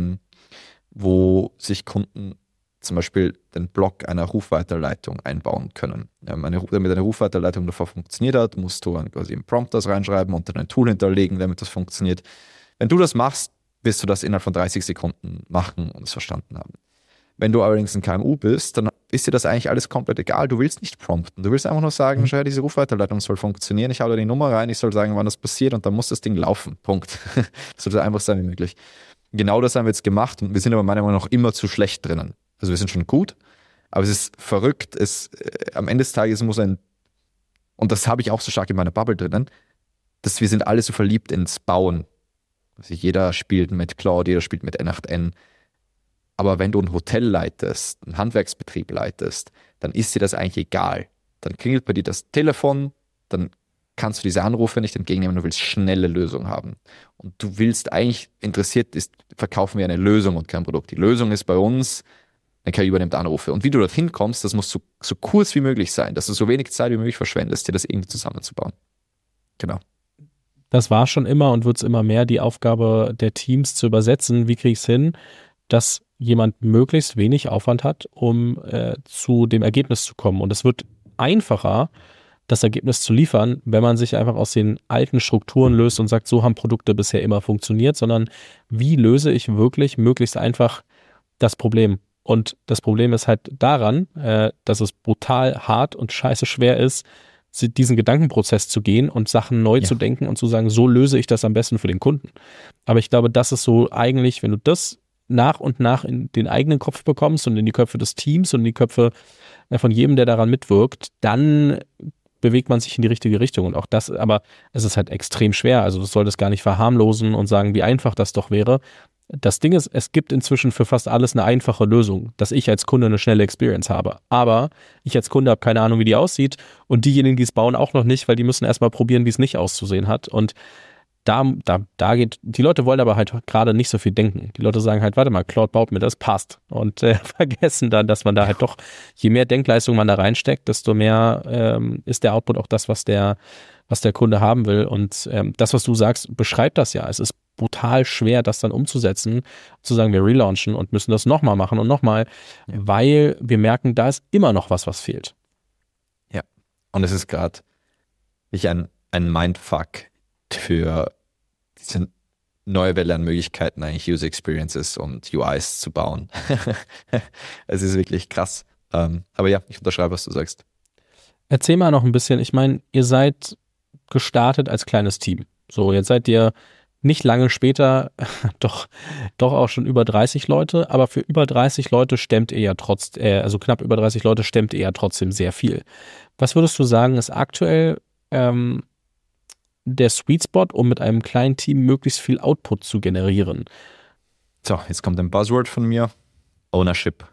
S1: wo sich Kunden zum Beispiel den Block einer Rufweiterleitung einbauen können. Damit eine Rufweiterleitung davor funktioniert hat, musst du quasi einen Prompt das reinschreiben und dann ein Tool hinterlegen, damit das funktioniert. Wenn du das machst, wirst du das innerhalb von 30 Sekunden machen und es verstanden haben. Wenn du allerdings ein KMU bist, dann ist dir das eigentlich alles komplett egal. Du willst nicht prompten. Du willst einfach nur sagen, schau, diese Rufweiterleitung soll funktionieren. Ich hau da die Nummer rein, ich soll sagen, wann das passiert und dann muss das Ding laufen. Punkt. Das sollte so einfach sein wie möglich. Genau das haben wir jetzt gemacht und wir sind aber meiner Meinung nach noch immer zu schlecht drinnen. Also wir sind schon gut, aber es ist verrückt. Am Ende des Tages muss und das habe ich auch so stark in meiner Bubble drinnen, dass wir sind alle so verliebt ins Bauen. Also jeder spielt mit Claude, jeder spielt mit N8N. Aber wenn du ein Hotel leitest, einen Handwerksbetrieb leitest, dann ist dir das eigentlich egal. Dann klingelt bei dir das Telefon, dann kannst du diese Anrufe nicht entgegennehmen, du willst schnelle Lösungen haben. Und du willst eigentlich, interessiert ist, verkaufen wir eine Lösung und kein Produkt. Die Lösung ist bei uns, eine KI übernimmt Anrufe. Und wie du dorthin kommst, das muss so kurz wie möglich sein, dass du so wenig Zeit wie möglich verschwendest, dir das irgendwie zusammenzubauen. Genau.
S2: Das war schon immer und wird es immer mehr die Aufgabe der Teams zu übersetzen. Wie kriege ich es hin, dass jemand möglichst wenig Aufwand hat, um zu dem Ergebnis zu kommen. Und es wird einfacher, das Ergebnis zu liefern, wenn man sich einfach aus den alten Strukturen löst und sagt, so haben Produkte bisher immer funktioniert, sondern wie löse ich wirklich möglichst einfach das Problem? Und das Problem ist halt daran, dass es brutal hart und scheiße schwer ist, diesen Gedankenprozess zu gehen und Sachen neu zu denken und zu sagen, so löse ich das am besten für den Kunden. Aber ich glaube, das ist so eigentlich, wenn du das nach und nach in den eigenen Kopf bekommst und in die Köpfe des Teams und in die Köpfe von jedem, der daran mitwirkt, dann bewegt man sich in die richtige Richtung. Und auch das, aber es ist halt extrem schwer. Also du solltest gar nicht verharmlosen und sagen, wie einfach das doch wäre. Das Ding ist, es gibt inzwischen für fast alles eine einfache Lösung, dass ich als Kunde eine schnelle Experience habe. Aber ich als Kunde habe keine Ahnung, wie die aussieht und diejenigen, die es bauen, auch noch nicht, weil die müssen erstmal probieren, wie es nicht auszusehen hat. Und da geht, die Leute wollen aber halt gerade nicht so viel denken. Die Leute sagen halt, warte mal, Claude baut mir das, passt. Und vergessen dann, dass man da halt doch, je mehr Denkleistung man da reinsteckt, desto mehr ist der Output auch das, was der Kunde haben will. Und das, was du sagst, beschreibt das ja. Es ist brutal schwer, das dann umzusetzen, zu sagen, wir relaunchen und müssen das nochmal machen und nochmal, weil wir merken, da ist immer noch was fehlt.
S1: Ja, und es ist gerade ein Mindfuck für diese neue Welle an Möglichkeiten, eigentlich User Experiences und UIs zu bauen. Es ist wirklich krass. Aber ja, ich unterschreibe, was du sagst.
S2: Erzähl mal noch ein bisschen, ich meine, ihr seid gestartet als kleines Team. So, jetzt seid ihr nicht lange später doch auch schon über 30 Leute, aber für über 30 Leute stemmt ihr ja also knapp über 30 Leute stemmt ihr ja trotzdem sehr viel. Was würdest du sagen, ist aktuell der Sweet Spot, um mit einem kleinen Team möglichst viel Output zu generieren?
S1: So, jetzt kommt ein Buzzword von mir. Ownership.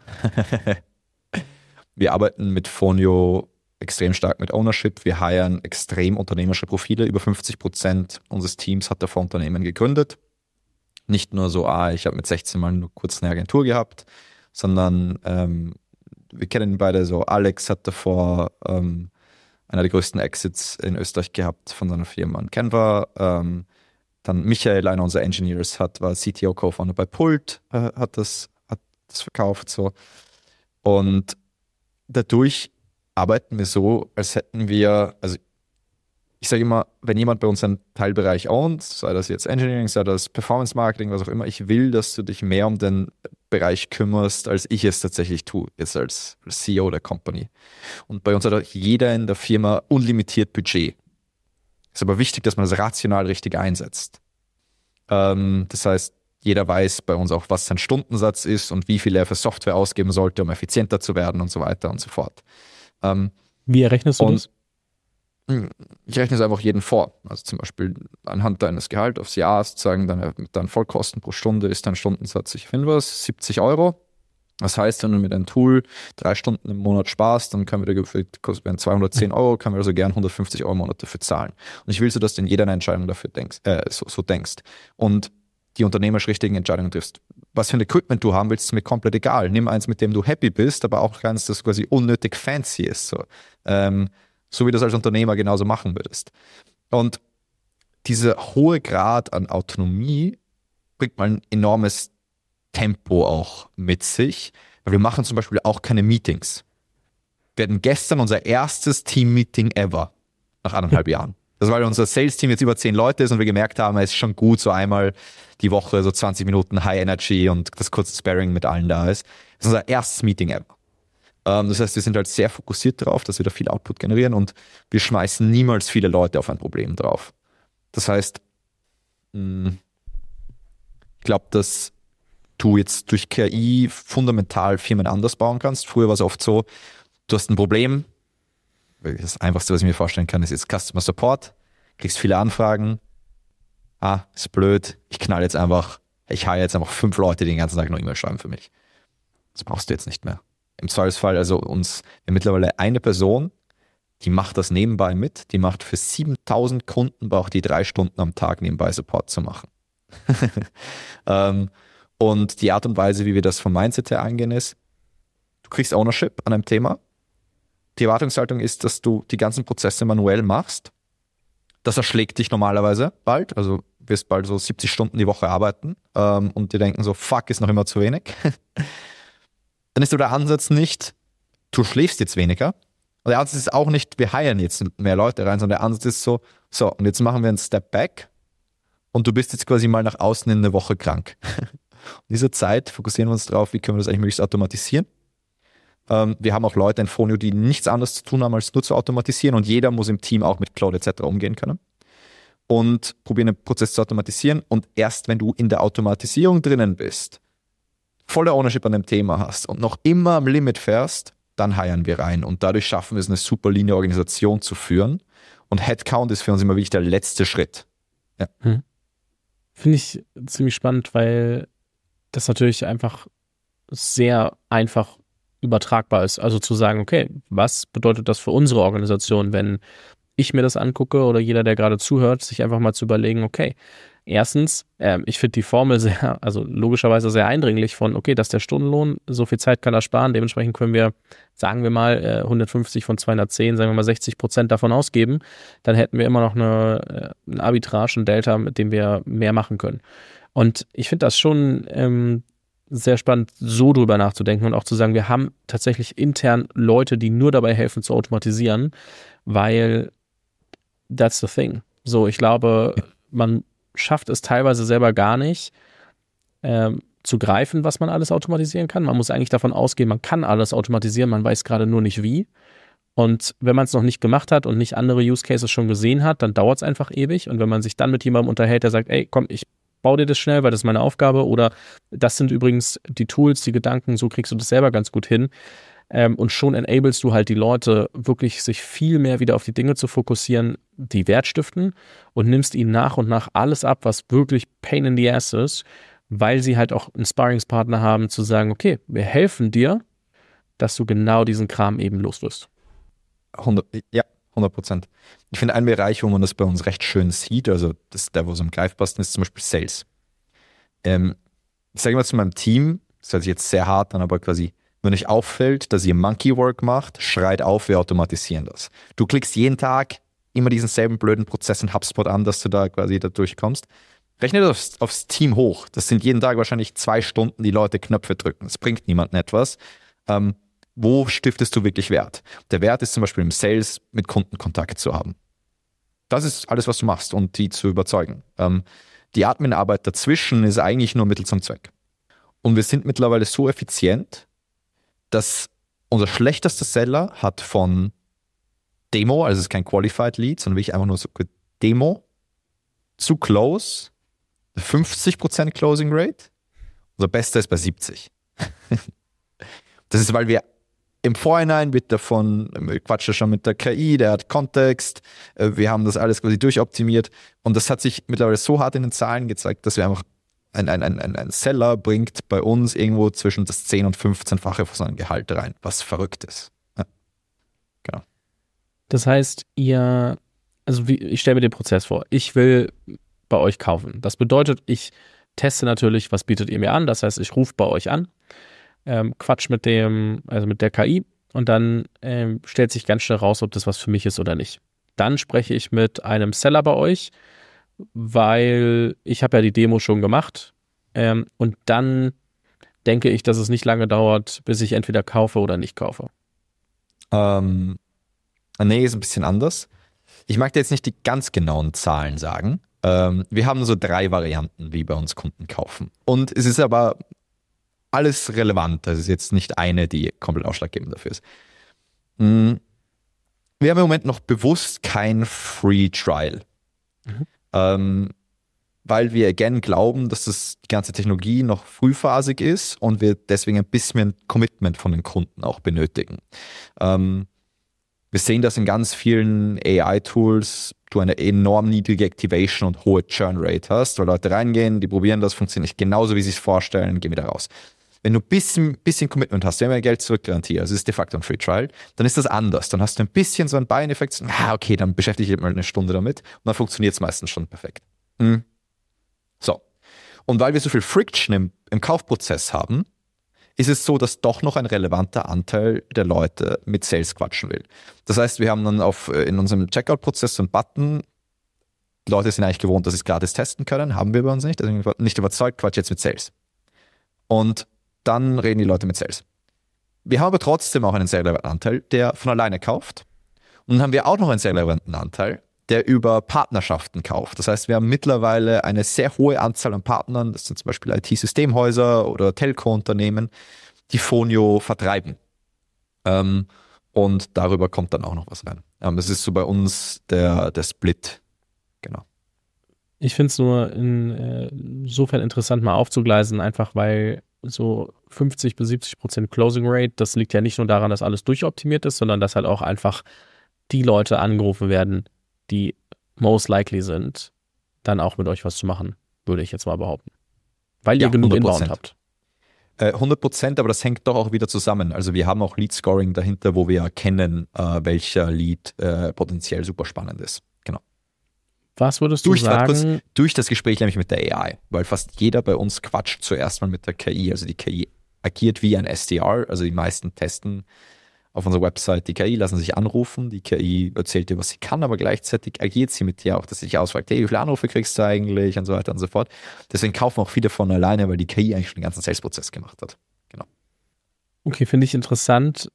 S1: Wir arbeiten mit Phoneo extrem stark mit Ownership. Wir hiren extrem unternehmerische Profile. Über 50% unseres Teams hat davor Unternehmen gegründet. Nicht nur so, ich habe mit 16 Mal nur kurz eine Agentur gehabt, sondern wir kennen beide so. Alex hat davor einer der größten Exits in Österreich gehabt von seiner Firma in Canva. Dann Michael, einer unserer Engineers, war CTO, Co-Founder bei Pult, hat das verkauft. So. Und dadurch arbeiten wir so, als hätten wir, also ich sage immer, wenn jemand bei uns einen Teilbereich ownt, sei das jetzt Engineering, sei das Performance Marketing, was auch immer, ich will, dass du dich mehr um den Bereich kümmerst, als ich es tatsächlich tue, jetzt als CEO der Company. Und bei uns hat auch jeder in der Firma unlimitiert Budget. Ist aber wichtig, dass man das rational richtig einsetzt. Das heißt, jeder weiß bei uns auch, was sein Stundensatz ist und wie viel er für Software ausgeben sollte, um effizienter zu werden und so weiter und so fort.
S2: Wie errechnest du das?
S1: Ich rechne es einfach jeden vor. Also zum Beispiel anhand deines Gehalts aufs Jahr zu sagen, deine Vollkosten pro Stunde ist dein Stundensatz, ich finde was, 70 Euro. Das heißt, wenn du mit einem Tool 3 Stunden im Monat sparst, dann können wir kostet 210 Euro, können wir also gern 150 Euro im Monat dafür zahlen. Und ich will so, dass du in jeder Entscheidung dafür denkst, so denkst. Und die unternehmerisch richtigen Entscheidungen triffst. Was für ein Equipment du haben willst, ist mir komplett egal. Nimm eins, mit dem du happy bist, aber auch keins, das quasi unnötig fancy ist. So wie du das als Unternehmer genauso machen würdest. Und dieser hohe Grad an Autonomie bringt mal ein enormes Tempo auch mit sich. Weil wir machen zum Beispiel auch keine Meetings. Wir hatten gestern unser erstes Team-Meeting ever, nach 1,5 Jahren. Das war, weil unser Sales-Team jetzt über 10 Leute ist und wir gemerkt haben, es ist schon gut, so einmal die Woche so 20 Minuten High Energy und das kurze Sparring mit allen da ist. Das ist unser erstes Meeting ever. Das heißt, wir sind halt sehr fokussiert darauf, dass wir da viel Output generieren und wir schmeißen niemals viele Leute auf ein Problem drauf. Das heißt, ich glaube, dass du jetzt durch KI fundamental Firmen anders bauen kannst. Früher war es oft so, du hast ein Problem. Das Einfachste, was ich mir vorstellen kann, ist jetzt Customer Support. Kriegst viele Anfragen. Ist blöd. Ich hire jetzt einfach 5 Leute, die den ganzen Tag noch E-Mail schreiben für mich. Das brauchst du jetzt nicht mehr. Im Zweifelsfall, wir haben mittlerweile eine Person, die macht das nebenbei mit. Die macht für 7.000 Kunden, braucht die 3 Stunden am Tag nebenbei Support zu machen. Und die Art und Weise, wie wir das vom Mindset her angehen, ist, du kriegst Ownership an einem Thema. Die Erwartungshaltung ist, dass du die ganzen Prozesse manuell machst Das erschlägt dich normalerweise bald, also wirst bald so 70 Stunden die Woche arbeiten und dir denken so, fuck, ist noch immer zu wenig. Dann ist so der Ansatz nicht, du schläfst jetzt weniger. Und der Ansatz ist auch nicht, wir heiren jetzt mehr Leute rein, sondern der Ansatz ist so, und jetzt machen wir einen Step back und du bist jetzt quasi mal nach außen in eine Woche krank. In dieser Zeit fokussieren wir uns drauf, wie können wir das eigentlich möglichst automatisieren. Wir haben auch Leute in Fonio, die nichts anderes zu tun haben, als nur zu automatisieren und jeder muss im Team auch mit Cloud etc. umgehen können. Und probieren den Prozess zu automatisieren und erst wenn du in der Automatisierung drinnen bist, volle Ownership an dem Thema hast und noch immer am Limit fährst, dann hiren wir rein und dadurch schaffen wir es, eine super leane Organisation zu führen und Headcount ist für uns immer wirklich der letzte Schritt. Ja.
S2: Finde ich ziemlich spannend, weil das natürlich einfach sehr einfach übertragbar ist. Also zu sagen, okay, was bedeutet das für unsere Organisation, wenn ich mir das angucke oder jeder, der gerade zuhört, sich einfach mal zu überlegen, okay, erstens, ich finde die Formel also logischerweise sehr eindringlich von, okay, das ist der Stundenlohn, so viel Zeit kann er sparen, dementsprechend können wir, sagen wir mal, 150 von 210, sagen wir mal 60% davon ausgeben, dann hätten wir immer noch eine Arbitrage, ein Delta, mit dem wir mehr machen können. Und ich finde das schon sehr spannend, so drüber nachzudenken und auch zu sagen, wir haben tatsächlich intern Leute, die nur dabei helfen zu automatisieren, weil that's the thing. So, ich glaube, man schafft es teilweise selber gar nicht, zu greifen, was man alles automatisieren kann. Man muss eigentlich davon ausgehen, man kann alles automatisieren, man weiß gerade nur nicht wie. Und wenn man es noch nicht gemacht hat und nicht andere Use Cases schon gesehen hat, dann dauert es einfach ewig. Und wenn man sich dann mit jemandem unterhält, der sagt, ey, komm, ich bau dir das schnell, weil das ist meine Aufgabe, oder das sind übrigens die Tools, die Gedanken, so kriegst du das selber ganz gut hin. Und schon enablest du halt die Leute, wirklich sich viel mehr wieder auf die Dinge zu fokussieren, die Wert stiften, und nimmst ihnen nach und nach alles ab, was wirklich Pain in the Ass ist, weil sie halt auch einen Sparringspartner haben, zu sagen, okay, wir helfen dir, dass du genau diesen Kram eben loswirst.
S1: 100%. Ich finde, ein Bereich, wo man das bei uns recht schön sieht, also das ist der, wo es am greifbarsten ist, zum Beispiel Sales. Ich sage immer zu meinem Team, das hört sich jetzt sehr hart an, aber quasi, wenn euch auffällt, dass ihr Monkey Work macht, schreit auf, wir automatisieren das. Du klickst jeden Tag immer diesen selben blöden Prozess in HubSpot an, dass du da quasi da durchkommst. Rechne das aufs Team hoch. Das sind jeden Tag wahrscheinlich 2 Stunden, die Leute Knöpfe drücken. Das bringt niemandem etwas. Wo stiftest du wirklich Wert? Der Wert ist zum Beispiel im Sales, mit Kunden Kontakt zu haben. Das ist alles, was du machst und die zu überzeugen. Die Admin-Arbeit dazwischen ist eigentlich nur Mittel zum Zweck. Und wir sind mittlerweile so effizient, dass unser schlechtester Seller hat von Demo, also es ist kein Qualified Lead, sondern wirklich einfach nur so Demo, zu Close, 50% Closing Rate. Unser bester ist bei 70. Das ist, weil wir im Vorhinein wird davon, wir quatschen schon mit der KI, der hat Kontext, wir haben das alles quasi durchoptimiert und das hat sich mittlerweile so hart in den Zahlen gezeigt, dass wir einfach ein Seller bringt bei uns irgendwo zwischen das 10- und 15-fache von seinem Gehalt rein, was verrückt ist. Ja. Genau.
S2: Das heißt, ich stelle mir den Prozess vor, ich will bei euch kaufen. Das bedeutet, ich teste natürlich, was bietet ihr mir an, das heißt, ich rufe bei euch an, quatsch mit der KI und dann stellt sich ganz schnell raus, ob das was für mich ist oder nicht. Dann spreche ich mit einem Seller bei euch, weil ich habe ja die Demo schon gemacht und dann denke ich, dass es nicht lange dauert, bis ich entweder kaufe oder nicht kaufe.
S1: Nee, ist ein bisschen anders. Ich mag dir jetzt nicht die ganz genauen Zahlen sagen. Wir haben so 3 Varianten, wie bei uns Kunden kaufen. Und es ist aber alles relevant. Das ist jetzt nicht eine, die komplett ausschlaggebend dafür ist. Wir haben im Moment noch bewusst kein Free Trial. Weil wir again glauben, dass die ganze Technologie noch frühphasig ist und wir deswegen ein bisschen Commitment von den Kunden auch benötigen. Wir sehen das in ganz vielen AI-Tools, du eine enorm niedrige Activation und hohe Churn-Rate hast, weil Leute reingehen, die probieren das, funktioniert nicht genauso, wie sie es vorstellen, gehen wieder raus. Wenn du ein bisschen Commitment hast, wenn wir Geld zurückgarantieren, also es ist de facto ein Free Trial, dann ist das anders. Dann hast du ein bisschen so einen Buy-in-Effekt, okay, dann beschäftige ich mich mal eine Stunde damit und dann funktioniert es meistens schon perfekt. So. Und weil wir so viel Friction im Kaufprozess haben, ist es so, dass doch noch ein relevanter Anteil der Leute mit Sales quatschen will. Das heißt, wir haben dann in unserem Checkout-Prozess so einen Button, Die Leute sind eigentlich gewohnt, dass sie es gratis testen können, haben wir bei uns nicht. Deswegen nicht überzeugt, Quatsch jetzt mit Sales. Und dann reden die Leute mit Sales. Wir haben aber trotzdem auch einen sehr relevanten Anteil, der von alleine kauft. Und dann haben wir auch noch einen sehr relevanten Anteil, der über Partnerschaften kauft. Das heißt, wir haben mittlerweile eine sehr hohe Anzahl an Partnern, das sind zum Beispiel IT-Systemhäuser oder Telco-Unternehmen, die Phonio vertreiben. Und darüber kommt dann auch noch was rein. Das ist so bei uns der Split. Genau.
S2: Ich finde es nur insofern interessant, mal aufzugleisen, einfach weil so 50-70% Closing Rate, das liegt ja nicht nur daran, dass alles durchoptimiert ist, sondern dass halt auch einfach die Leute angerufen werden, die most likely sind, dann auch mit euch was zu machen, würde ich jetzt mal behaupten. Weil ihr genug
S1: 100%.
S2: Inbound habt.
S1: 100%, aber das hängt doch auch wieder zusammen. Also wir haben auch Lead-Scoring dahinter, wo wir erkennen, welcher Lead potenziell super spannend ist. Genau.
S2: Was würdest du sagen?
S1: Durch das Gespräch nämlich mit der AI, weil fast jeder bei uns quatscht zuerst mal mit der KI. Also die KI agiert wie ein SDR, also die meisten testen auf unserer Website die KI, lassen sich anrufen, die KI erzählt dir, was sie kann, aber gleichzeitig agiert sie mit dir auch, dass sie dich ausfragt, hey, wie viele Anrufe kriegst du eigentlich und so weiter und so fort. Deswegen kaufen auch viele von alleine, weil die KI eigentlich schon den ganzen Sales-Prozess gemacht hat. Genau.
S2: Okay, finde ich interessant,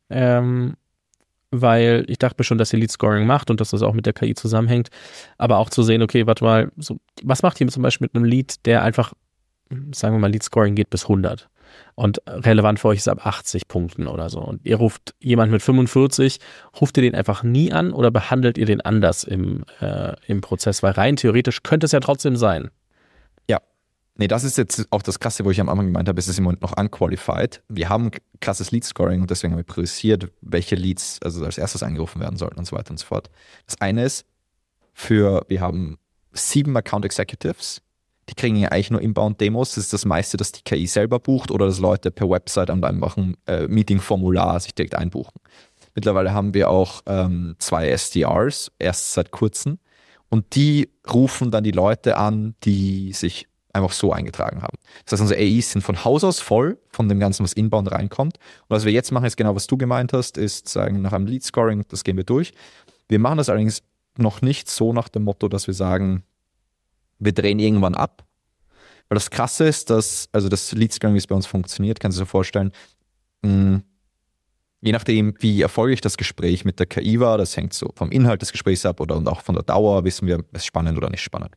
S2: weil ich dachte mir schon, dass ihr Lead-Scoring macht und dass das auch mit der KI zusammenhängt, aber auch zu sehen, okay, warte mal, so, was macht ihr zum Beispiel mit einem Lead, der einfach, sagen wir mal, Lead-Scoring geht bis 100 und relevant für euch ist ab 80 Punkten oder so und ihr ruft jemanden mit 45, ruft ihr den einfach nie an oder behandelt ihr den anders im Prozess, weil rein theoretisch könnte es ja trotzdem sein.
S1: Ja. Nee, das ist jetzt auch das Krasse, wo ich am Anfang gemeint habe, es ist im Moment noch unqualified. Wir haben krasses Lead-Scoring und deswegen haben wir priorisiert, welche Leads also als erstes angerufen werden sollten und so weiter und so fort. Das eine ist, wir haben 7 Account Executives, die kriegen ja eigentlich nur Inbound-Demos. Das ist das meiste, das die KI selber bucht oder dass Leute per Website einfach ein Meeting-Formular sich direkt einbuchen. Mittlerweile haben wir auch 2 SDRs, erst seit kurzem. Und die rufen dann die Leute an, die sich einfach so eingetragen haben. Das heißt, unsere AIs sind von Haus aus voll von dem Ganzen, was Inbound reinkommt. Und was wir jetzt machen, ist genau, was du gemeint hast, ist sagen, nach einem Lead-Scoring, das gehen wir durch. Wir machen das allerdings noch nicht so nach dem Motto, dass wir sagen, wir drehen irgendwann ab. Weil das Krasse ist, dass, also das Lead-Scoring, wie es bei uns funktioniert, kannst du dir so vorstellen, je nachdem, wie erfolgreich das Gespräch mit der KI war, das hängt so vom Inhalt des Gesprächs ab oder und auch von der Dauer, wissen wir, ist spannend oder nicht spannend.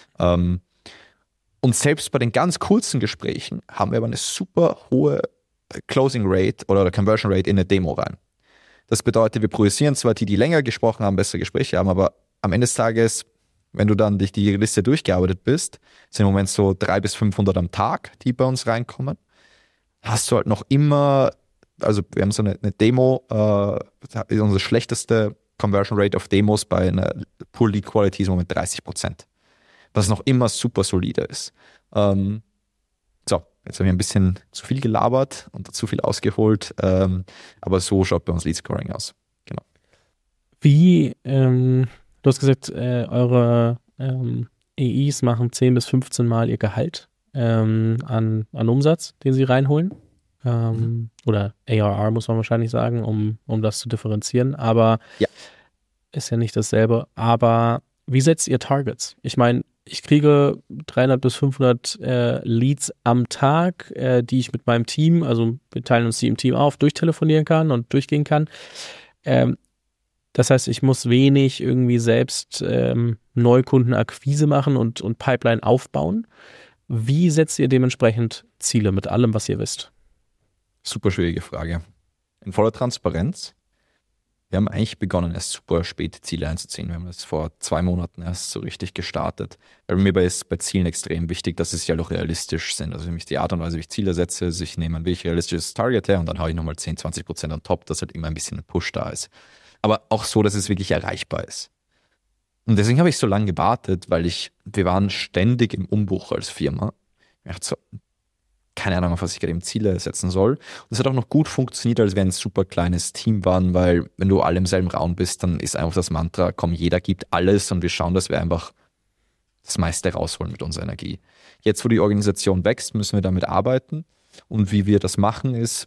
S1: Und selbst bei den ganz kurzen Gesprächen haben wir aber eine super hohe Closing Rate oder Conversion Rate in eine Demo rein. Das bedeutet, wir priorisieren zwar die länger gesprochen haben, bessere Gespräche haben, aber am Ende des Tages, wenn du dann durch die Liste durchgearbeitet bist, sind im Moment so 300 bis 500 am Tag, die bei uns reinkommen. Hast du halt noch immer, also wir haben so eine Demo, unsere schlechteste Conversion Rate auf Demos bei einer Pool Lead Quality ist im Moment 30%. Was noch immer super solide ist. So, jetzt habe ich ein bisschen zu viel gelabert und zu viel ausgeholt, aber so schaut bei uns Lead Scoring aus. Genau.
S2: Wie, du hast gesagt, eure AIs machen 10 bis 15 Mal ihr Gehalt an Umsatz, den sie reinholen. Oder ARR muss man wahrscheinlich sagen, um das zu differenzieren. Aber
S1: ja,
S2: ist ja nicht dasselbe. Aber wie setzt ihr Targets? Ich meine, ich kriege 300 bis 500 Leads am Tag, die ich mit meinem Team, also wir teilen uns die im Team auf, durchtelefonieren kann und durchgehen kann. Das heißt, ich muss wenig irgendwie selbst Neukundenakquise machen und Pipeline aufbauen. Wie setzt ihr dementsprechend Ziele mit allem, was ihr wisst?
S1: Super schwierige Frage. In voller Transparenz. Wir haben eigentlich begonnen, erst super spät Ziele einzuziehen. Wir haben das vor 2 Monaten erst so richtig gestartet. Weil mir ist bei Zielen extrem wichtig, dass sie ja auch realistisch sind. Also für mich die Art und Weise, wie ich Ziele setze, ich nehme ein wirklich realistisches Target her und dann haue ich nochmal 10-20% on top, dass halt immer ein bisschen ein Push da ist. Aber auch so, dass es wirklich erreichbar ist. Und deswegen habe ich so lange gewartet, weil wir waren ständig im Umbruch als Firma. Ich dachte so, keine Ahnung, auf was ich gerade eben Ziele setzen soll. Und es hat auch noch gut funktioniert, als wir ein super kleines Team waren, weil wenn du alle im selben Raum bist, dann ist einfach das Mantra, komm, jeder gibt alles und wir schauen, dass wir einfach das meiste rausholen mit unserer Energie. Jetzt, wo die Organisation wächst, müssen wir damit arbeiten. Und wie wir das machen, ist,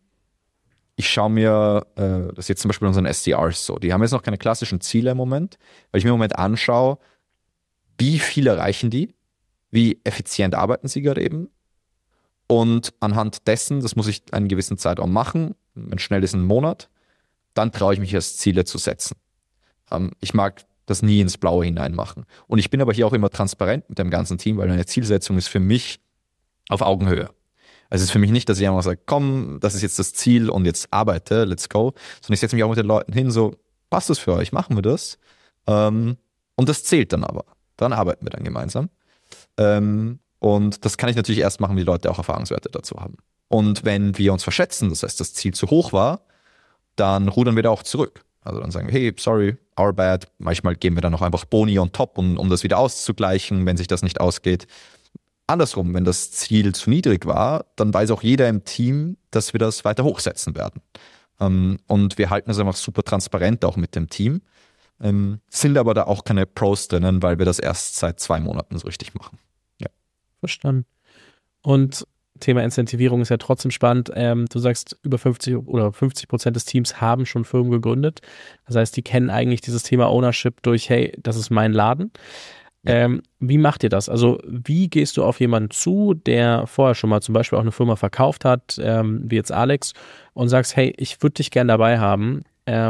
S1: ich schaue mir das jetzt zum Beispiel unseren SDRs so. Die haben jetzt noch keine klassischen Ziele im Moment, weil ich mir im Moment anschaue, wie viel erreichen die, wie effizient arbeiten sie gerade eben. Und anhand dessen, das muss ich einen gewissen Zeitraum machen, wenn schnell ist ein Monat, dann traue ich mich erst Ziele zu setzen. Ich mag das nie ins Blaue hinein machen. Und ich bin aber hier auch immer transparent mit dem ganzen Team, weil eine Zielsetzung ist für mich auf Augenhöhe. Also es ist für mich nicht, dass ich einfach sage, komm, das ist jetzt das Ziel und jetzt arbeite, let's go. Sondern ich setze mich auch mit den Leuten hin, so, passt das für euch, machen wir das. Und das zählt dann aber. Dann arbeiten wir dann gemeinsam. Und das kann ich natürlich erst machen, wenn die Leute auch Erfahrungswerte dazu haben. Und wenn wir uns verschätzen, das heißt, das Ziel zu hoch war, dann rudern wir da auch zurück. Also dann sagen wir, hey, sorry, our bad. Manchmal geben wir dann noch einfach Boni on top, um das wieder auszugleichen, wenn sich das nicht ausgeht. Andersrum, wenn das Ziel zu niedrig war, dann weiß auch jeder im Team, dass wir das weiter hochsetzen werden. Und wir halten es einfach super transparent auch mit dem Team, sind aber da auch keine Pros drinnen, weil wir das erst seit 2 Monaten so richtig machen. Ja.
S2: Verstanden. Und Thema Incentivierung ist ja trotzdem spannend. Du sagst, über 50% des Teams haben schon Firmen gegründet. Das heißt, die kennen eigentlich dieses Thema Ownership durch, hey, das ist mein Laden. Wie macht ihr das? Also wie gehst du auf jemanden zu, der vorher schon mal zum Beispiel auch eine Firma verkauft hat, wie jetzt Alex, und sagst, hey, ich würde dich gern dabei haben.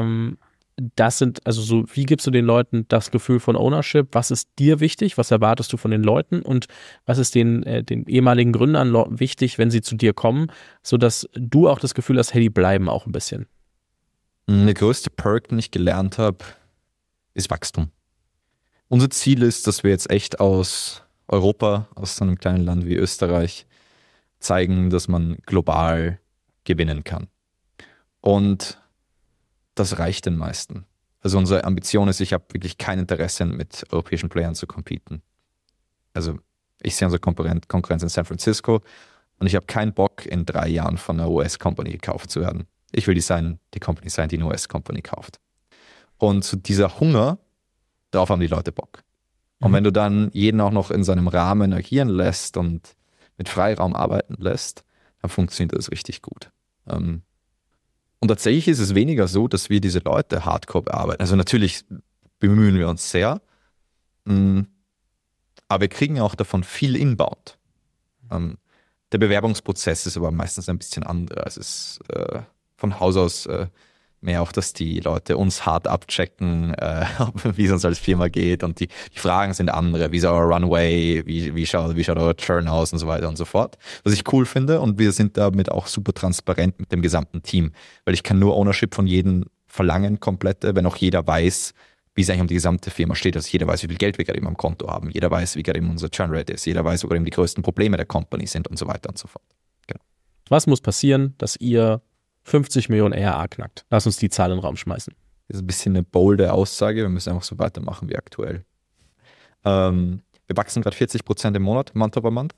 S2: Wie gibst du den Leuten das Gefühl von Ownership? Was ist dir wichtig? Was erwartest du von den Leuten? Und was ist den ehemaligen Gründern wichtig, wenn sie zu dir kommen, sodass du auch das Gefühl hast, hey, die bleiben auch ein bisschen?
S1: Der größte Perk, den ich gelernt habe, ist Wachstum. Unser Ziel ist, dass wir jetzt echt aus Europa, aus so einem kleinen Land wie Österreich, zeigen, dass man global gewinnen kann. Und das reicht den meisten. Also unsere Ambition ist, ich habe wirklich kein Interesse, mit europäischen Playern zu competen. Also ich sehe unsere Konkurrenz in San Francisco und ich habe keinen Bock, in 3 Jahren von einer US-Company gekauft zu werden. Ich will die Company sein, die eine US-Company kauft. Und zu dieser Hunger, darauf haben die Leute Bock. Und wenn du dann jeden auch noch in seinem Rahmen agieren lässt und mit Freiraum arbeiten lässt, dann funktioniert das richtig gut. Und tatsächlich ist es weniger so, dass wir diese Leute hardcore bearbeiten. Also natürlich bemühen wir uns sehr, aber wir kriegen auch davon viel Inbound. Der Bewerbungsprozess ist aber meistens ein bisschen anderer. Es ist von Haus aus mehr auch, dass die Leute uns hart abchecken, wie es uns als Firma geht, und die Fragen sind andere. Wie ist euer Runway? Wie schaut euer Churn aus und so weiter und so fort. Was ich cool finde, und wir sind damit auch super transparent mit dem gesamten Team, weil ich kann nur Ownership von jedem verlangen, komplette, wenn auch jeder weiß, wie es eigentlich um die gesamte Firma steht. Also jeder weiß, wie viel Geld wir gerade eben am Konto haben. Jeder weiß, wie gerade eben unser Churn Rate ist. Jeder weiß, wo gerade eben die größten Probleme der Company sind und so weiter und so fort. Genau.
S2: Was muss passieren, dass ihr 50 Millionen ARA knackt? Lass uns die Zahl in den Raum schmeißen.
S1: Das ist ein bisschen eine bolde Aussage. Wir müssen einfach so weitermachen wie aktuell. Wir wachsen gerade 40% im Monat, Month over Month.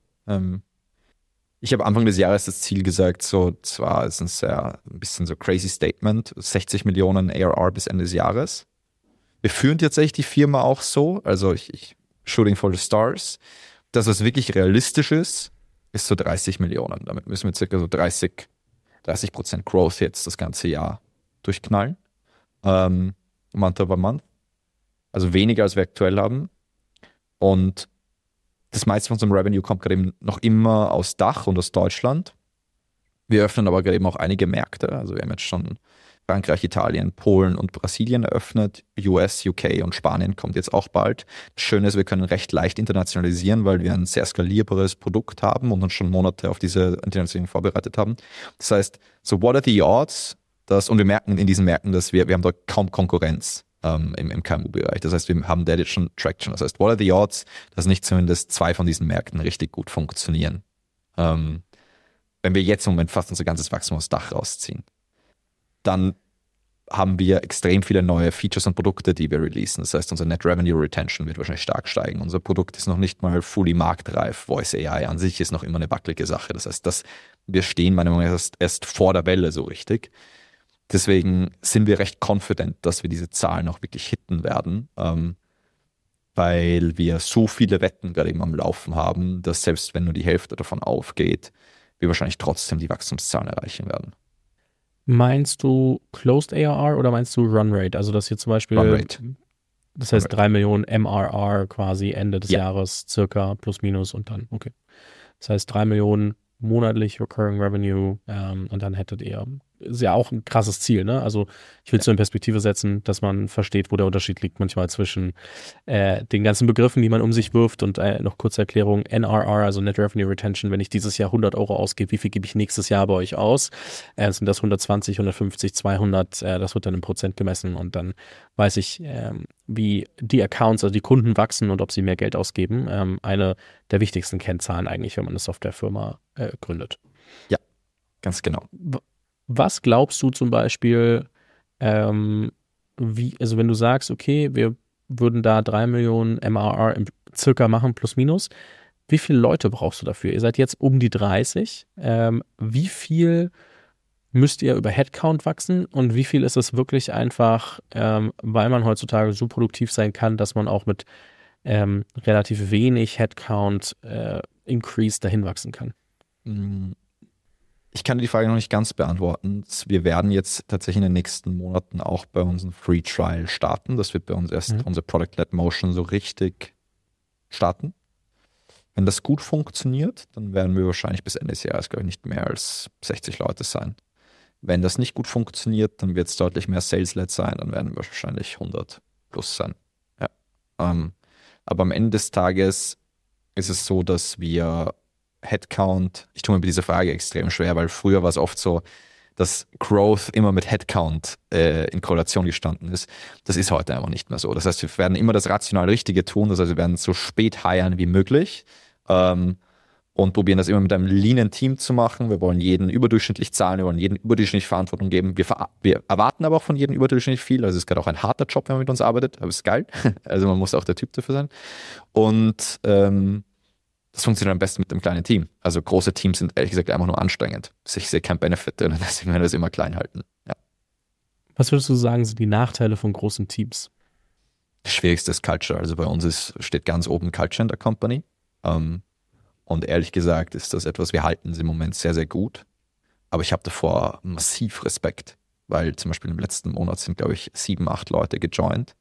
S1: Ich habe Anfang des Jahres das Ziel gesagt, zwar ist es ein bisschen so crazy Statement, 60 Millionen ARR bis Ende des Jahres. Wir führen tatsächlich die Firma auch so, also ich shooting for the stars. Das, was wirklich realistisch ist so 30 Millionen. Damit müssen wir circa so 30% Growth jetzt das ganze Jahr durchknallen. Month over Month. Also weniger, als wir aktuell haben. Und das meiste von unserem Revenue kommt gerade eben noch immer aus Dach und aus Deutschland. Wir öffnen aber gerade eben auch einige Märkte. Also wir haben jetzt schon Frankreich, Italien, Polen und Brasilien eröffnet. US, UK und Spanien kommt jetzt auch bald. Das Schöne ist, wir können recht leicht internationalisieren, weil wir ein sehr skalierbares Produkt haben und uns schon Monate auf diese Internationalisierung vorbereitet haben. Das heißt, so what are the odds? Und wir merken in diesen Märkten, dass wir haben dort kaum Konkurrenz im KMU-Bereich. Das heißt, wir haben da jetzt schon Traction. Das heißt, what are the odds, dass nicht zumindest 2 von diesen Märkten richtig gut funktionieren? Wenn wir jetzt im Moment fast unser ganzes Wachstum aus Dach rausziehen. Dann haben wir extrem viele neue Features und Produkte, die wir releasen. Das heißt, unser Net Revenue Retention wird wahrscheinlich stark steigen. Unser Produkt ist noch nicht mal fully marktreif. Voice AI an sich ist noch immer eine wackelige Sache. Das heißt, wir stehen meiner Meinung nach erst vor der Welle so richtig. Deswegen sind wir recht confident, dass wir diese Zahlen auch wirklich hitten werden, weil wir so viele Wetten gerade eben am Laufen haben, dass selbst wenn nur die Hälfte davon aufgeht, wir wahrscheinlich trotzdem die Wachstumszahlen erreichen werden.
S2: Meinst du Closed ARR oder meinst du Run Rate? Also dass ihr zum Beispiel
S1: Run Rate.
S2: Das heißt 3 Millionen MRR quasi Ende des Jahres circa plus minus und dann, okay. Das heißt 3 Millionen monatlich Recurring Revenue und dann hättet ihr, ist ja auch ein krasses Ziel, ne? Also ich will es so in Perspektive setzen, dass man versteht, wo der Unterschied liegt manchmal zwischen den ganzen Begriffen, die man um sich wirft und noch kurze Erklärung, NRR, also Net Revenue Retention, wenn ich dieses Jahr 100 Euro ausgebe, wie viel gebe ich nächstes Jahr bei euch aus? Sind das 120, 150, 200, das wird dann in Prozent gemessen und dann weiß ich, wie die Accounts, also die Kunden wachsen und ob sie mehr Geld ausgeben. Eine der wichtigsten Kennzahlen eigentlich, wenn man eine Softwarefirma gründet.
S1: Ja, ganz genau.
S2: Was glaubst du zum Beispiel, also wenn du sagst, okay, wir würden da 3 Millionen MRR circa machen, plus minus, wie viele Leute brauchst du dafür? Ihr seid jetzt um die 30. Wie viel müsst ihr über Headcount wachsen und wie viel ist es wirklich einfach, weil man heutzutage so produktiv sein kann, dass man auch mit relativ wenig Headcount Increase dahin wachsen kann?
S1: Ich kann die Frage noch nicht ganz beantworten. Wir werden jetzt tatsächlich in den nächsten Monaten auch bei unserem Free Trial starten. Das wird bei uns erst unser Product-Led Motion so richtig starten. Wenn das gut funktioniert, dann werden wir wahrscheinlich bis Ende des Jahres, glaube ich, nicht mehr als 60 Leute sein. Wenn das nicht gut funktioniert, dann wird es deutlich mehr Sales-Led sein, dann werden wir wahrscheinlich 100 plus sein. Ja. Aber am Ende des Tages ist es so, dass wir Headcount, ich tue mir mit dieser Frage extrem schwer, weil früher war es oft so, dass Growth immer mit Headcount in Korrelation gestanden ist. Das ist heute einfach nicht mehr so. Das heißt, wir werden immer das rational Richtige tun, das heißt, wir werden so spät hiren wie möglich und probieren das immer mit einem leanen Team zu machen. Wir wollen jeden überdurchschnittlich zahlen, wir wollen jeden überdurchschnittlich Verantwortung geben. Wir erwarten aber auch von jedem überdurchschnittlich viel. Also es ist gerade auch ein harter Job, wenn man mit uns arbeitet, aber es ist geil. Also man muss auch der Typ dafür sein. Und das funktioniert am besten mit einem kleinen Team. Also große Teams sind ehrlich gesagt einfach nur anstrengend. Ich sehe keinen Benefit drin, deswegen werden wir das immer klein halten. Ja.
S2: Was würdest du sagen, sind die Nachteile von großen Teams?
S1: Das Schwierigste ist Culture. Also bei uns steht ganz oben Culture in der Company. Und ehrlich gesagt ist das etwas, wir halten es im Moment sehr, sehr gut. Aber ich habe davor massiv Respekt, weil zum Beispiel im letzten Monat sind, glaube ich, 7, 8 Leute gejoint.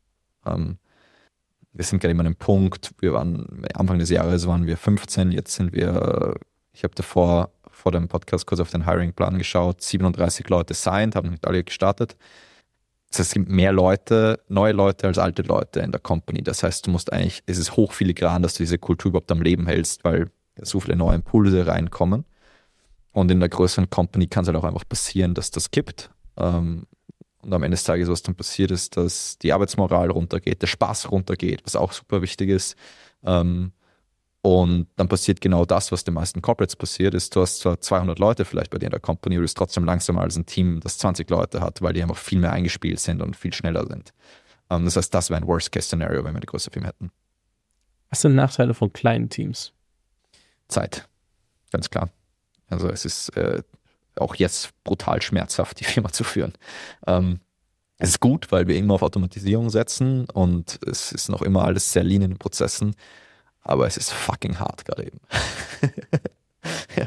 S1: Wir sind gerade immer an einem Punkt, Anfang des Jahres waren wir 15, jetzt sind wir, ich habe davor vor dem Podcast kurz auf den Hiring-Plan geschaut, 37 Leute signed, haben nicht alle gestartet. Das heißt, es gibt mehr Leute, neue Leute als alte Leute in der Company. Das heißt, es ist hochfiligran, dass du diese Kultur überhaupt am Leben hältst, weil so viele neue Impulse reinkommen. Und in der größeren Company kann es halt auch einfach passieren, dass das kippt. Und am Ende des Tages, was dann passiert ist, dass die Arbeitsmoral runtergeht, der Spaß runtergeht, was auch super wichtig ist. Und dann passiert genau das, was den meisten Corporates passiert ist. Du hast zwar 200 Leute vielleicht bei dir in der Company, du bist trotzdem langsamer als ein Team, das 20 Leute hat, weil die einfach viel mehr eingespielt sind und viel schneller sind. Das heißt, das wäre ein Worst-Case-Szenario, wenn wir eine größere Firma hätten.
S2: Was sind Nachteile von kleinen Teams?
S1: Zeit, ganz klar. Also es ist auch jetzt brutal schmerzhaft, die Firma zu führen. Es ist gut, weil wir immer auf Automatisierung setzen und es ist noch immer alles sehr lean in den Prozessen, aber es ist fucking hart gerade eben. Ja.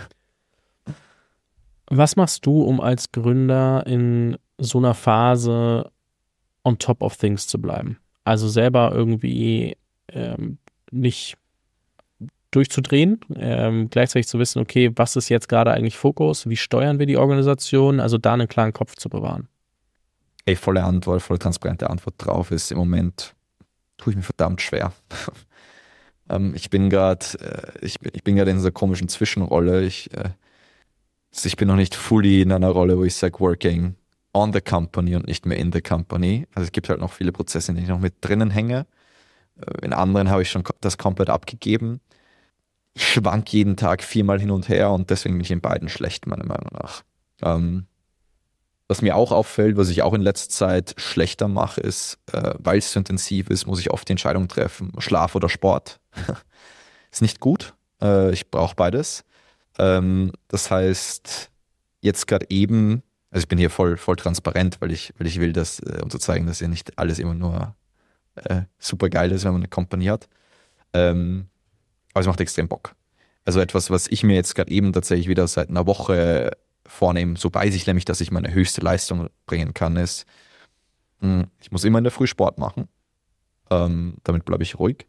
S2: Was machst du, um als Gründer in so einer Phase on top of things zu bleiben? Also selber irgendwie nicht durchzudrehen, gleichzeitig zu wissen, okay, was ist jetzt gerade eigentlich Fokus, wie steuern wir die Organisation, also da einen klaren Kopf zu bewahren.
S1: Volle transparente Antwort drauf ist, im Moment tue ich mir verdammt schwer. Ich bin gerade in so einer komischen Zwischenrolle. Ich bin noch nicht fully in einer Rolle, wo ich sage, working on the company und nicht mehr in the company. Also es gibt halt noch viele Prozesse, in denen ich noch mit drinnen hänge. In anderen habe ich schon das komplett abgegeben. Ich schwank jeden Tag 4-mal hin und her und deswegen bin ich in beiden schlecht, meiner Meinung nach. Was mir auch auffällt, was ich auch in letzter Zeit schlechter mache, ist, weil es so intensiv ist, muss ich oft die Entscheidung treffen, Schlaf oder Sport. Ist nicht gut. Ich brauche beides. Das heißt, jetzt gerade eben, also ich bin hier voll transparent, weil ich will, um zu zeigen, dass ja nicht alles immer nur super geil ist, wenn man eine Company hat. Aber es macht extrem Bock. Also etwas, was ich mir jetzt gerade eben tatsächlich wieder seit einer Woche vornehme, so weiß ich nämlich, dass ich meine höchste Leistung bringen kann, ist, ich muss immer in der Früh Sport machen. Damit bleibe ich ruhig.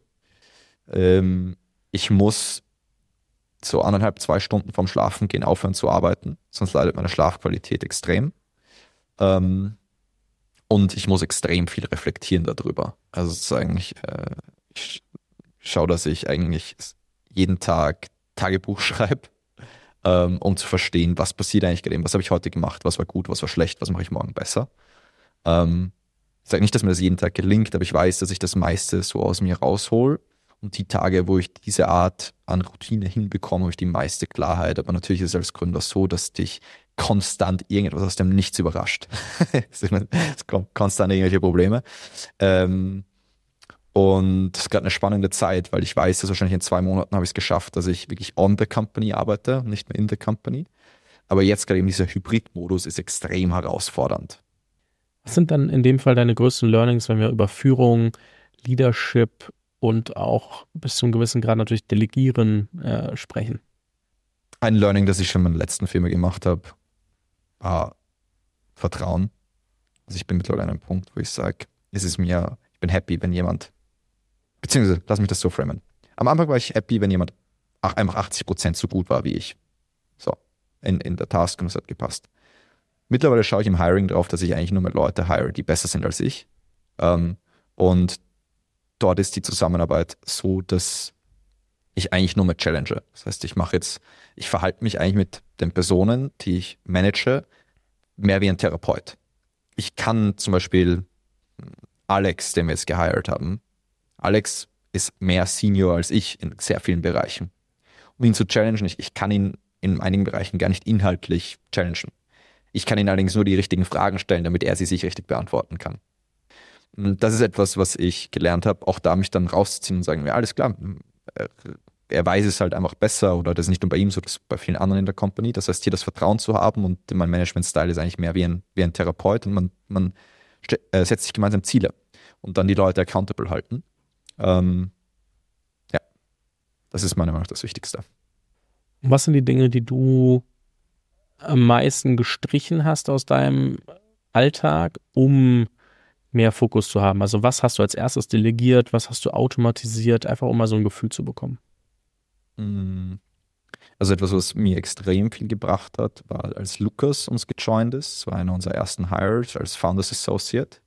S1: Ich muss so 1,5, 2 Stunden vorm Schlafen gehen aufhören zu arbeiten, sonst leidet meine Schlafqualität extrem. Und ich muss extrem viel reflektieren darüber. Also es ist eigentlich, ich schaue, dass ich eigentlich jeden Tag Tagebuch schreibe, um zu verstehen, was passiert eigentlich gerade, was habe ich heute gemacht, was war gut, was war schlecht, was mache ich morgen besser. Ich sage nicht, dass mir das jeden Tag gelingt, aber ich weiß, dass ich das meiste so aus mir raushol. Und die Tage, wo ich diese Art an Routine hinbekomme, habe ich die meiste Klarheit. Aber natürlich ist es als Gründer so, dass dich konstant irgendetwas aus dem Nichts überrascht. Es kommt konstant irgendwelche Probleme. Und es ist gerade eine spannende Zeit, weil ich weiß, dass wahrscheinlich in 2 Monaten habe ich es geschafft, dass ich wirklich on the company arbeite, nicht mehr in the company. Aber jetzt gerade eben dieser Hybrid-Modus ist extrem herausfordernd.
S2: Was sind dann in dem Fall deine größten Learnings, wenn wir über Führung, Leadership und auch bis zu einem gewissen Grad natürlich Delegieren sprechen?
S1: Ein Learning, das ich schon in meiner letzten Firma gemacht habe, war Vertrauen. Also ich bin mittlerweile an einem Punkt, wo ich sage, ich bin happy, wenn jemand, beziehungsweise lass mich das so framen. Am Anfang war ich happy, wenn jemand einfach 80% so gut war wie ich. So, in der Task, und es hat gepasst. Mittlerweile schaue ich im Hiring drauf, dass ich eigentlich nur mit Leute hire, die besser sind als ich. Und dort ist die Zusammenarbeit so, dass ich eigentlich nur mit challenge. Das heißt, ich verhalte mich eigentlich mit den Personen, die ich manage, mehr wie ein Therapeut. Ich kann zum Beispiel Alex, den wir jetzt gehired haben, Alex ist mehr Senior als ich in sehr vielen Bereichen. Um ihn zu challengen, ich kann ihn in einigen Bereichen gar nicht inhaltlich challengen. Ich kann ihn allerdings nur die richtigen Fragen stellen, damit er sie sich richtig beantworten kann. Und das ist etwas, was ich gelernt habe, auch da mich dann rauszuziehen und sagen, ja, alles klar, er weiß es halt einfach besser, oder das ist nicht nur bei ihm so, das ist bei vielen anderen in der Company. Das heißt, hier das Vertrauen zu haben, und mein Management-Style ist eigentlich mehr wie ein Therapeut, und man setzt sich gemeinsam Ziele und dann die Leute accountable halten. Ja, das ist meiner Meinung nach das Wichtigste.
S2: Und was sind die Dinge, die du am meisten gestrichen hast aus deinem Alltag, um mehr Fokus zu haben? Also was hast du als erstes delegiert, was hast du automatisiert, einfach um mal so ein Gefühl zu bekommen?
S1: Also etwas, was mir extrem viel gebracht hat, war, als Lukas uns gejoint ist. Das war einer unserer ersten Hires als Founders Associate.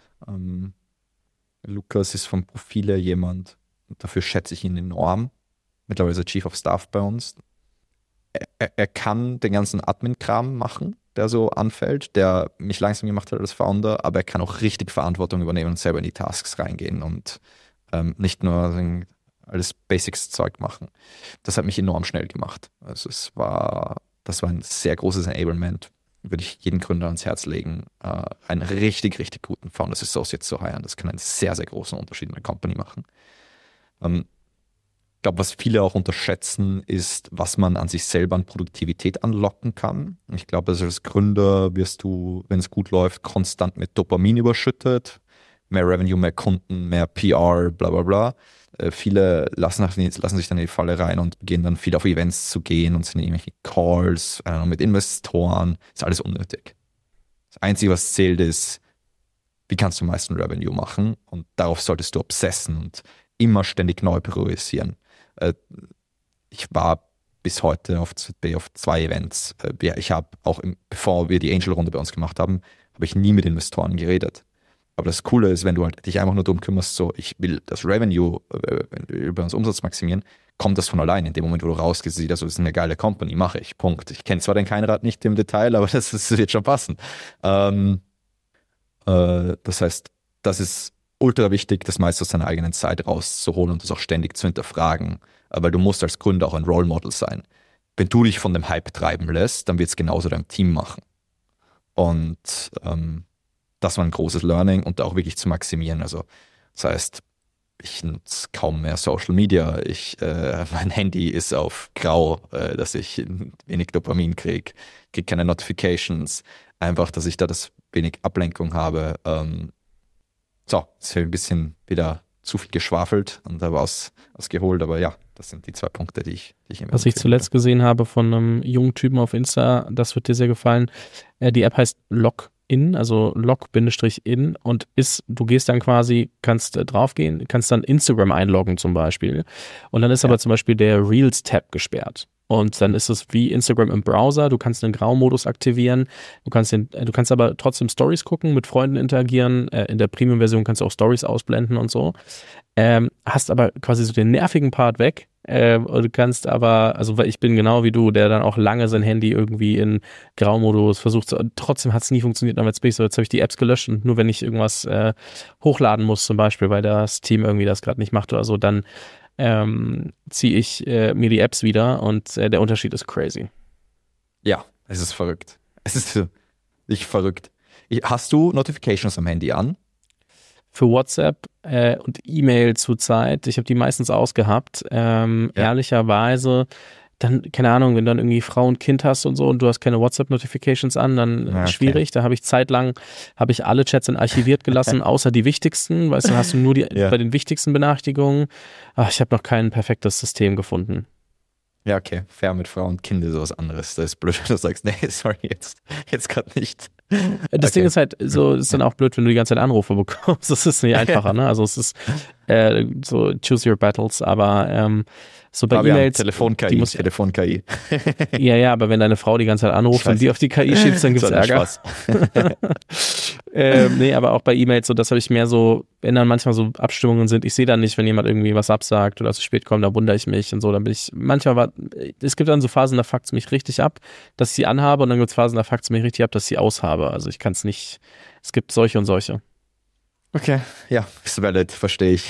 S1: Lukas ist vom Profil her jemand, und dafür schätze ich ihn enorm. Mittlerweile ist er Chief of Staff bei uns. Er kann den ganzen Admin-Kram machen, der so anfällt, der mich langsam gemacht hat als Founder, aber er kann auch richtig Verantwortung übernehmen und selber in die Tasks reingehen und nicht nur alles Basics-Zeug machen. Das hat mich enorm schnell gemacht. Also das war ein sehr großes Enablement. Würde ich jedem Gründer ans Herz legen, einen richtig, richtig guten Founders Associate zu hiren. Das kann einen sehr, sehr großen Unterschied in der Company machen. Ich glaube, was viele auch unterschätzen, ist, was man an sich selber an Produktivität anlocken kann. Ich glaube, also als Gründer wirst du, wenn es gut läuft, konstant mit Dopamin überschüttet. Mehr Revenue, mehr Kunden, mehr PR, bla bla bla. Viele lassen sich dann in die Falle rein und beginnen dann viel auf Events zu gehen und sind in irgendwelche Calls mit Investoren. Das ist alles unnötig. Das Einzige, was zählt, ist, wie kannst du am meisten Revenue machen, und darauf solltest du obsessen und immer ständig neu priorisieren. Ich war bis heute auf 2 Events. Ich habe auch, bevor wir die Angel-Runde bei uns gemacht haben, habe ich nie mit Investoren geredet. Aber das Coole ist, wenn du halt dich einfach nur darum kümmerst, so, ich will das Revenue, wenn wir über uns Umsatz maximieren, kommt das von allein. In dem Moment, wo du rausgehst, siehst, also das ist eine geile Company, mache ich, Punkt. Ich kenne zwar den Keinrad nicht im Detail, aber das wird schon passen. Das heißt, das ist ultra wichtig, das meiste aus deiner eigenen Zeit rauszuholen und das auch ständig zu hinterfragen, weil du musst als Gründer auch ein Role Model sein. Wenn du dich von dem Hype treiben lässt, dann wird es genauso deinem Team machen. Und das war ein großes Learning, und auch wirklich zu maximieren. Also das heißt, ich nutze kaum mehr Social Media. Mein Handy ist auf Grau, dass ich wenig Dopamin kriege keine Notifications. Einfach, dass ich da das wenig Ablenkung habe. So, jetzt habe ich ein bisschen wieder zu viel geschwafelt und habe ausgeholt, aber ja, das sind die 2 Punkte, die ich immer.
S2: Was ich zuletzt gesehen habe von einem jungen Typen auf Insta, das wird dir sehr gefallen. Die App heißt Log in, also log-in und du gehst dann quasi, kannst draufgehen, kannst dann Instagram einloggen zum Beispiel und dann ist aber zum Beispiel der Reels-Tab gesperrt. Und dann ist es wie Instagram im Browser, du kannst den Graumodus aktivieren, du kannst aber trotzdem Stories gucken, mit Freunden interagieren, in der Premium-Version kannst du auch Stories ausblenden und so, hast aber quasi so den nervigen Part weg, und du kannst aber, also weil ich bin genau wie du, der dann auch lange sein Handy irgendwie in Graumodus versucht, trotzdem hat es nie funktioniert, aber jetzt habe ich die Apps gelöscht und nur wenn ich irgendwas hochladen muss zum Beispiel, weil das Team irgendwie das gerade nicht macht oder so, dann ziehe ich mir die Apps wieder und der Unterschied ist crazy.
S1: Ja, es ist verrückt. Es ist nicht verrückt. Hast du Notifications am Handy an?
S2: Für WhatsApp und E-Mail zurzeit, ich habe die meistens ausgehabt, ehrlicherweise, dann, keine Ahnung, wenn du dann irgendwie Frau und Kind hast und so und du hast keine WhatsApp-Notifications an, dann schwierig. Da habe ich zeitlang, alle Chats dann archiviert gelassen, außer die wichtigsten, weißt du, hast du nur bei den wichtigsten Benachrichtigungen. Ich habe noch kein perfektes System gefunden.
S1: Ja, okay, fair, mit Frau und Kind ist was anderes. Das ist blöd, wenn du sagst, nee, sorry, jetzt gerade nicht.
S2: Das Ding ist halt so, ist dann auch blöd, wenn du die ganze Zeit Anrufe bekommst. Das ist nicht einfacher, ne? Also es ist so choose your battles, aber so bei E-Mails.
S1: Telefon-KI.
S2: Ja, aber wenn deine Frau die ganze Zeit anruft und die auf die KI schiebst, dann gibt's Ärger. Nee, aber auch bei E-Mails, so das habe ich mehr so, wenn dann manchmal so Abstimmungen sind, ich sehe dann nicht, wenn jemand irgendwie was absagt oder zu spät kommt, da wundere ich mich und so, dann bin ich, es gibt dann so Phasen, da fuckt es mich richtig ab, dass ich sie anhabe und dann gibt es Phasen, da fuckt es mich richtig ab, dass ich sie aushabe. Also ich kann es nicht, es gibt solche und solche.
S1: Okay, ja, ist valid, verstehe ich.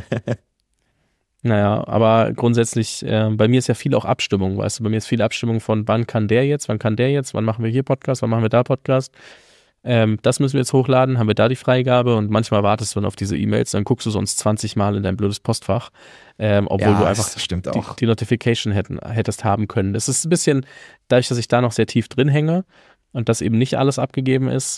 S2: Naja, aber grundsätzlich, bei mir ist ja viel auch Abstimmung, weißt du, bei mir ist viel Abstimmung von wann kann der jetzt, wann machen wir hier Podcast, wann machen wir da Podcast. Das müssen wir jetzt hochladen, haben wir da die Freigabe und manchmal wartest du dann auf diese E-Mails, dann guckst du sonst 20 Mal in dein blödes Postfach, obwohl du einfach die Notification hättest haben können. Das ist ein bisschen, dadurch, dass ich da noch sehr tief drin hänge und dass eben nicht alles abgegeben ist,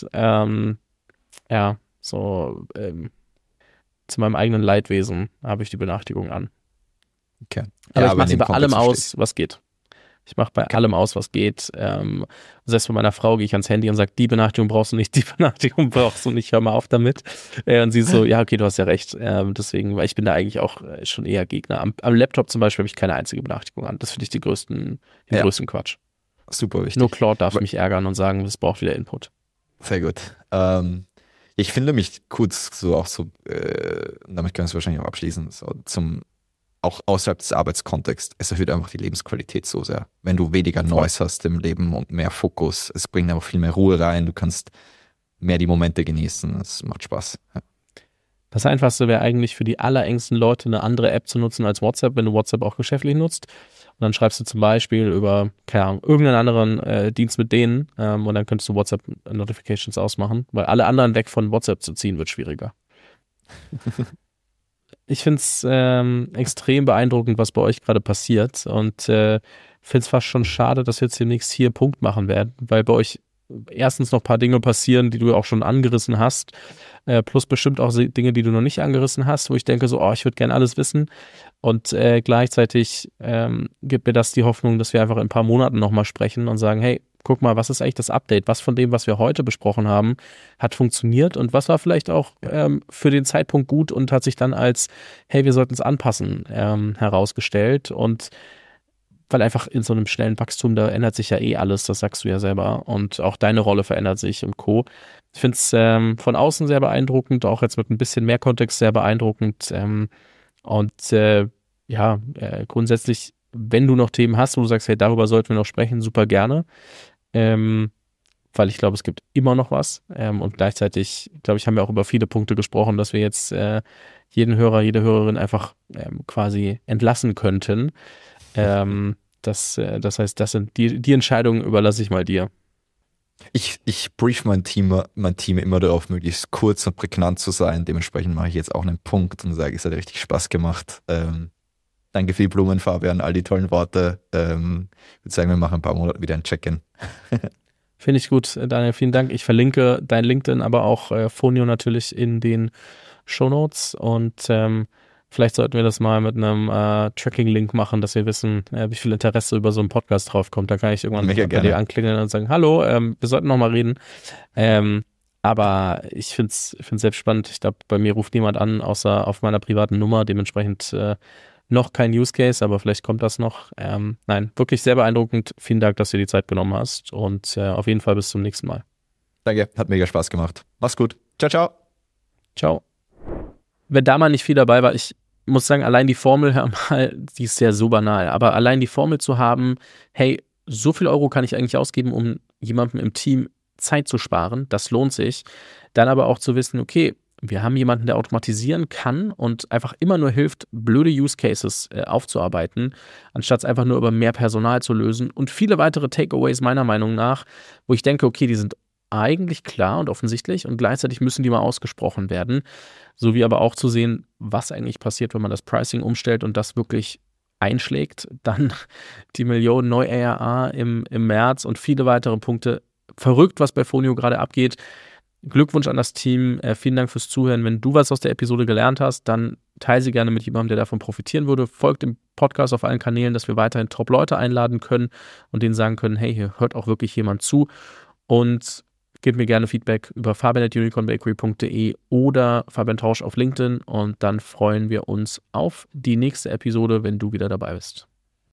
S2: zu meinem eigenen Leidwesen habe ich die Benachrichtigung an.
S1: Okay.
S2: Aber ich mache sie bei allem aus, was geht. Ich mache bei allem aus, was geht. Selbst bei meiner Frau gehe ich ans Handy und sage, die Benachrichtigung brauchst du nicht, hör mal auf damit. Und sie ist so, ja, okay, du hast ja recht. Deswegen, weil ich bin da eigentlich auch schon eher Gegner. Am Laptop zum Beispiel habe ich keine einzige Benachrichtigung an. Das finde ich den größten Quatsch.
S1: Super wichtig.
S2: Nur Claude darf mich ärgern und sagen, es braucht wieder Input.
S1: Sehr gut. Ich finde mich kurz damit können wir es wahrscheinlich auch abschließen, so auch außerhalb des Arbeitskontexts, es erhöht einfach die Lebensqualität so sehr. Wenn du weniger Noise hast im Leben und mehr Fokus, es bringt einfach viel mehr Ruhe rein, du kannst mehr die Momente genießen, es macht Spaß. Ja.
S2: Das Einfachste wäre eigentlich für die allerengsten Leute eine andere App zu nutzen als WhatsApp, wenn du WhatsApp auch geschäftlich nutzt. Und dann schreibst du zum Beispiel über, keine Ahnung, irgendeinen anderen Dienst mit denen und dann könntest du WhatsApp-Notifications ausmachen, weil alle anderen weg von WhatsApp zu ziehen wird schwieriger. Ich finde es extrem beeindruckend, was bei euch gerade passiert und finde es fast schon schade, dass wir jetzt demnächst hier Punkt machen werden, weil bei euch erstens noch ein paar Dinge passieren, die du auch schon angerissen hast, plus bestimmt auch Dinge, die du noch nicht angerissen hast, wo ich denke so, ich würde gerne alles wissen und gleichzeitig gibt mir das die Hoffnung, dass wir einfach in ein paar Monaten nochmal sprechen und sagen, hey, guck mal, was ist eigentlich das Update? Was von dem, was wir heute besprochen haben, hat funktioniert und was war vielleicht auch für den Zeitpunkt gut und hat sich dann als, hey, wir sollten es anpassen, herausgestellt und weil einfach in so einem schnellen Wachstum, da ändert sich ja alles, das sagst du ja selber und auch deine Rolle verändert sich und Co. Ich finde es von außen sehr beeindruckend, auch jetzt mit ein bisschen mehr Kontext sehr beeindruckend grundsätzlich, wenn du noch Themen hast, wo du sagst, hey, darüber sollten wir noch sprechen, super gerne. Weil ich glaube, es gibt immer noch was und gleichzeitig, glaube ich, haben wir auch über viele Punkte gesprochen, dass wir jetzt jeden Hörer, jede Hörerin einfach quasi entlassen könnten. Das heißt, das sind die Entscheidungen überlasse ich mal dir.
S1: Ich brief mein Team immer darauf, möglichst kurz und prägnant zu sein. Dementsprechend mache ich jetzt auch einen Punkt und sage, es hat richtig Spaß gemacht. Danke für die Blumen, Fabian, all die tollen Worte. Ich würde sagen, wir machen in ein paar Monaten wieder ein Check-in.
S2: Finde ich gut, Daniel, vielen Dank. Ich verlinke dein LinkedIn, aber auch Phonio natürlich in den Shownotes und Vielleicht sollten wir das mal mit einem Tracking-Link machen, dass wir wissen, wie viel Interesse über so einen Podcast draufkommt. Da kann ich irgendwann
S1: Mega
S2: bei
S1: gerne.
S2: dir anklingeln und sagen, hallo, wir sollten noch mal reden. Aber ich finde es selbst spannend. Ich glaube, bei mir ruft niemand an, außer auf meiner privaten Nummer. Dementsprechend noch kein Use Case, aber vielleicht kommt das noch. Nein, wirklich sehr beeindruckend. Vielen Dank, dass du dir die Zeit genommen hast und auf jeden Fall bis zum nächsten Mal.
S1: Danke, hat mega Spaß gemacht. Mach's gut. Ciao, ciao.
S2: Ciao. Wenn da mal nicht viel dabei war, ich muss sagen, allein die Formel, die ist ja so banal, aber allein die Formel zu haben, hey, so viel Euro kann ich eigentlich ausgeben, um jemandem im Team Zeit zu sparen, das lohnt sich. Dann aber auch zu wissen, okay, wir haben jemanden, der automatisieren kann und einfach immer nur hilft, blöde Use Cases aufzuarbeiten, anstatt es einfach nur über mehr Personal zu lösen. Und viele weitere Takeaways meiner Meinung nach, wo ich denke, okay, die sind eigentlich klar und offensichtlich und gleichzeitig müssen die mal ausgesprochen werden. Sowie aber auch zu sehen, was eigentlich passiert, wenn man das Pricing umstellt und das wirklich einschlägt. Dann die Million Neu-ARR im März und viele weitere Punkte. Verrückt, was bei Fonio gerade abgeht. Glückwunsch an das Team. Vielen Dank fürs Zuhören. Wenn du was aus der Episode gelernt hast, dann teile sie gerne mit jemandem, der davon profitieren würde. Folgt dem Podcast auf allen Kanälen, dass wir weiterhin Top-Leute einladen können und denen sagen können, hey, hier hört auch wirklich jemand zu. Und gebt mir gerne Feedback über fabian@unicornbakery.de oder Fabian Tausch auf LinkedIn und dann freuen wir uns auf die nächste Episode, wenn du wieder dabei bist.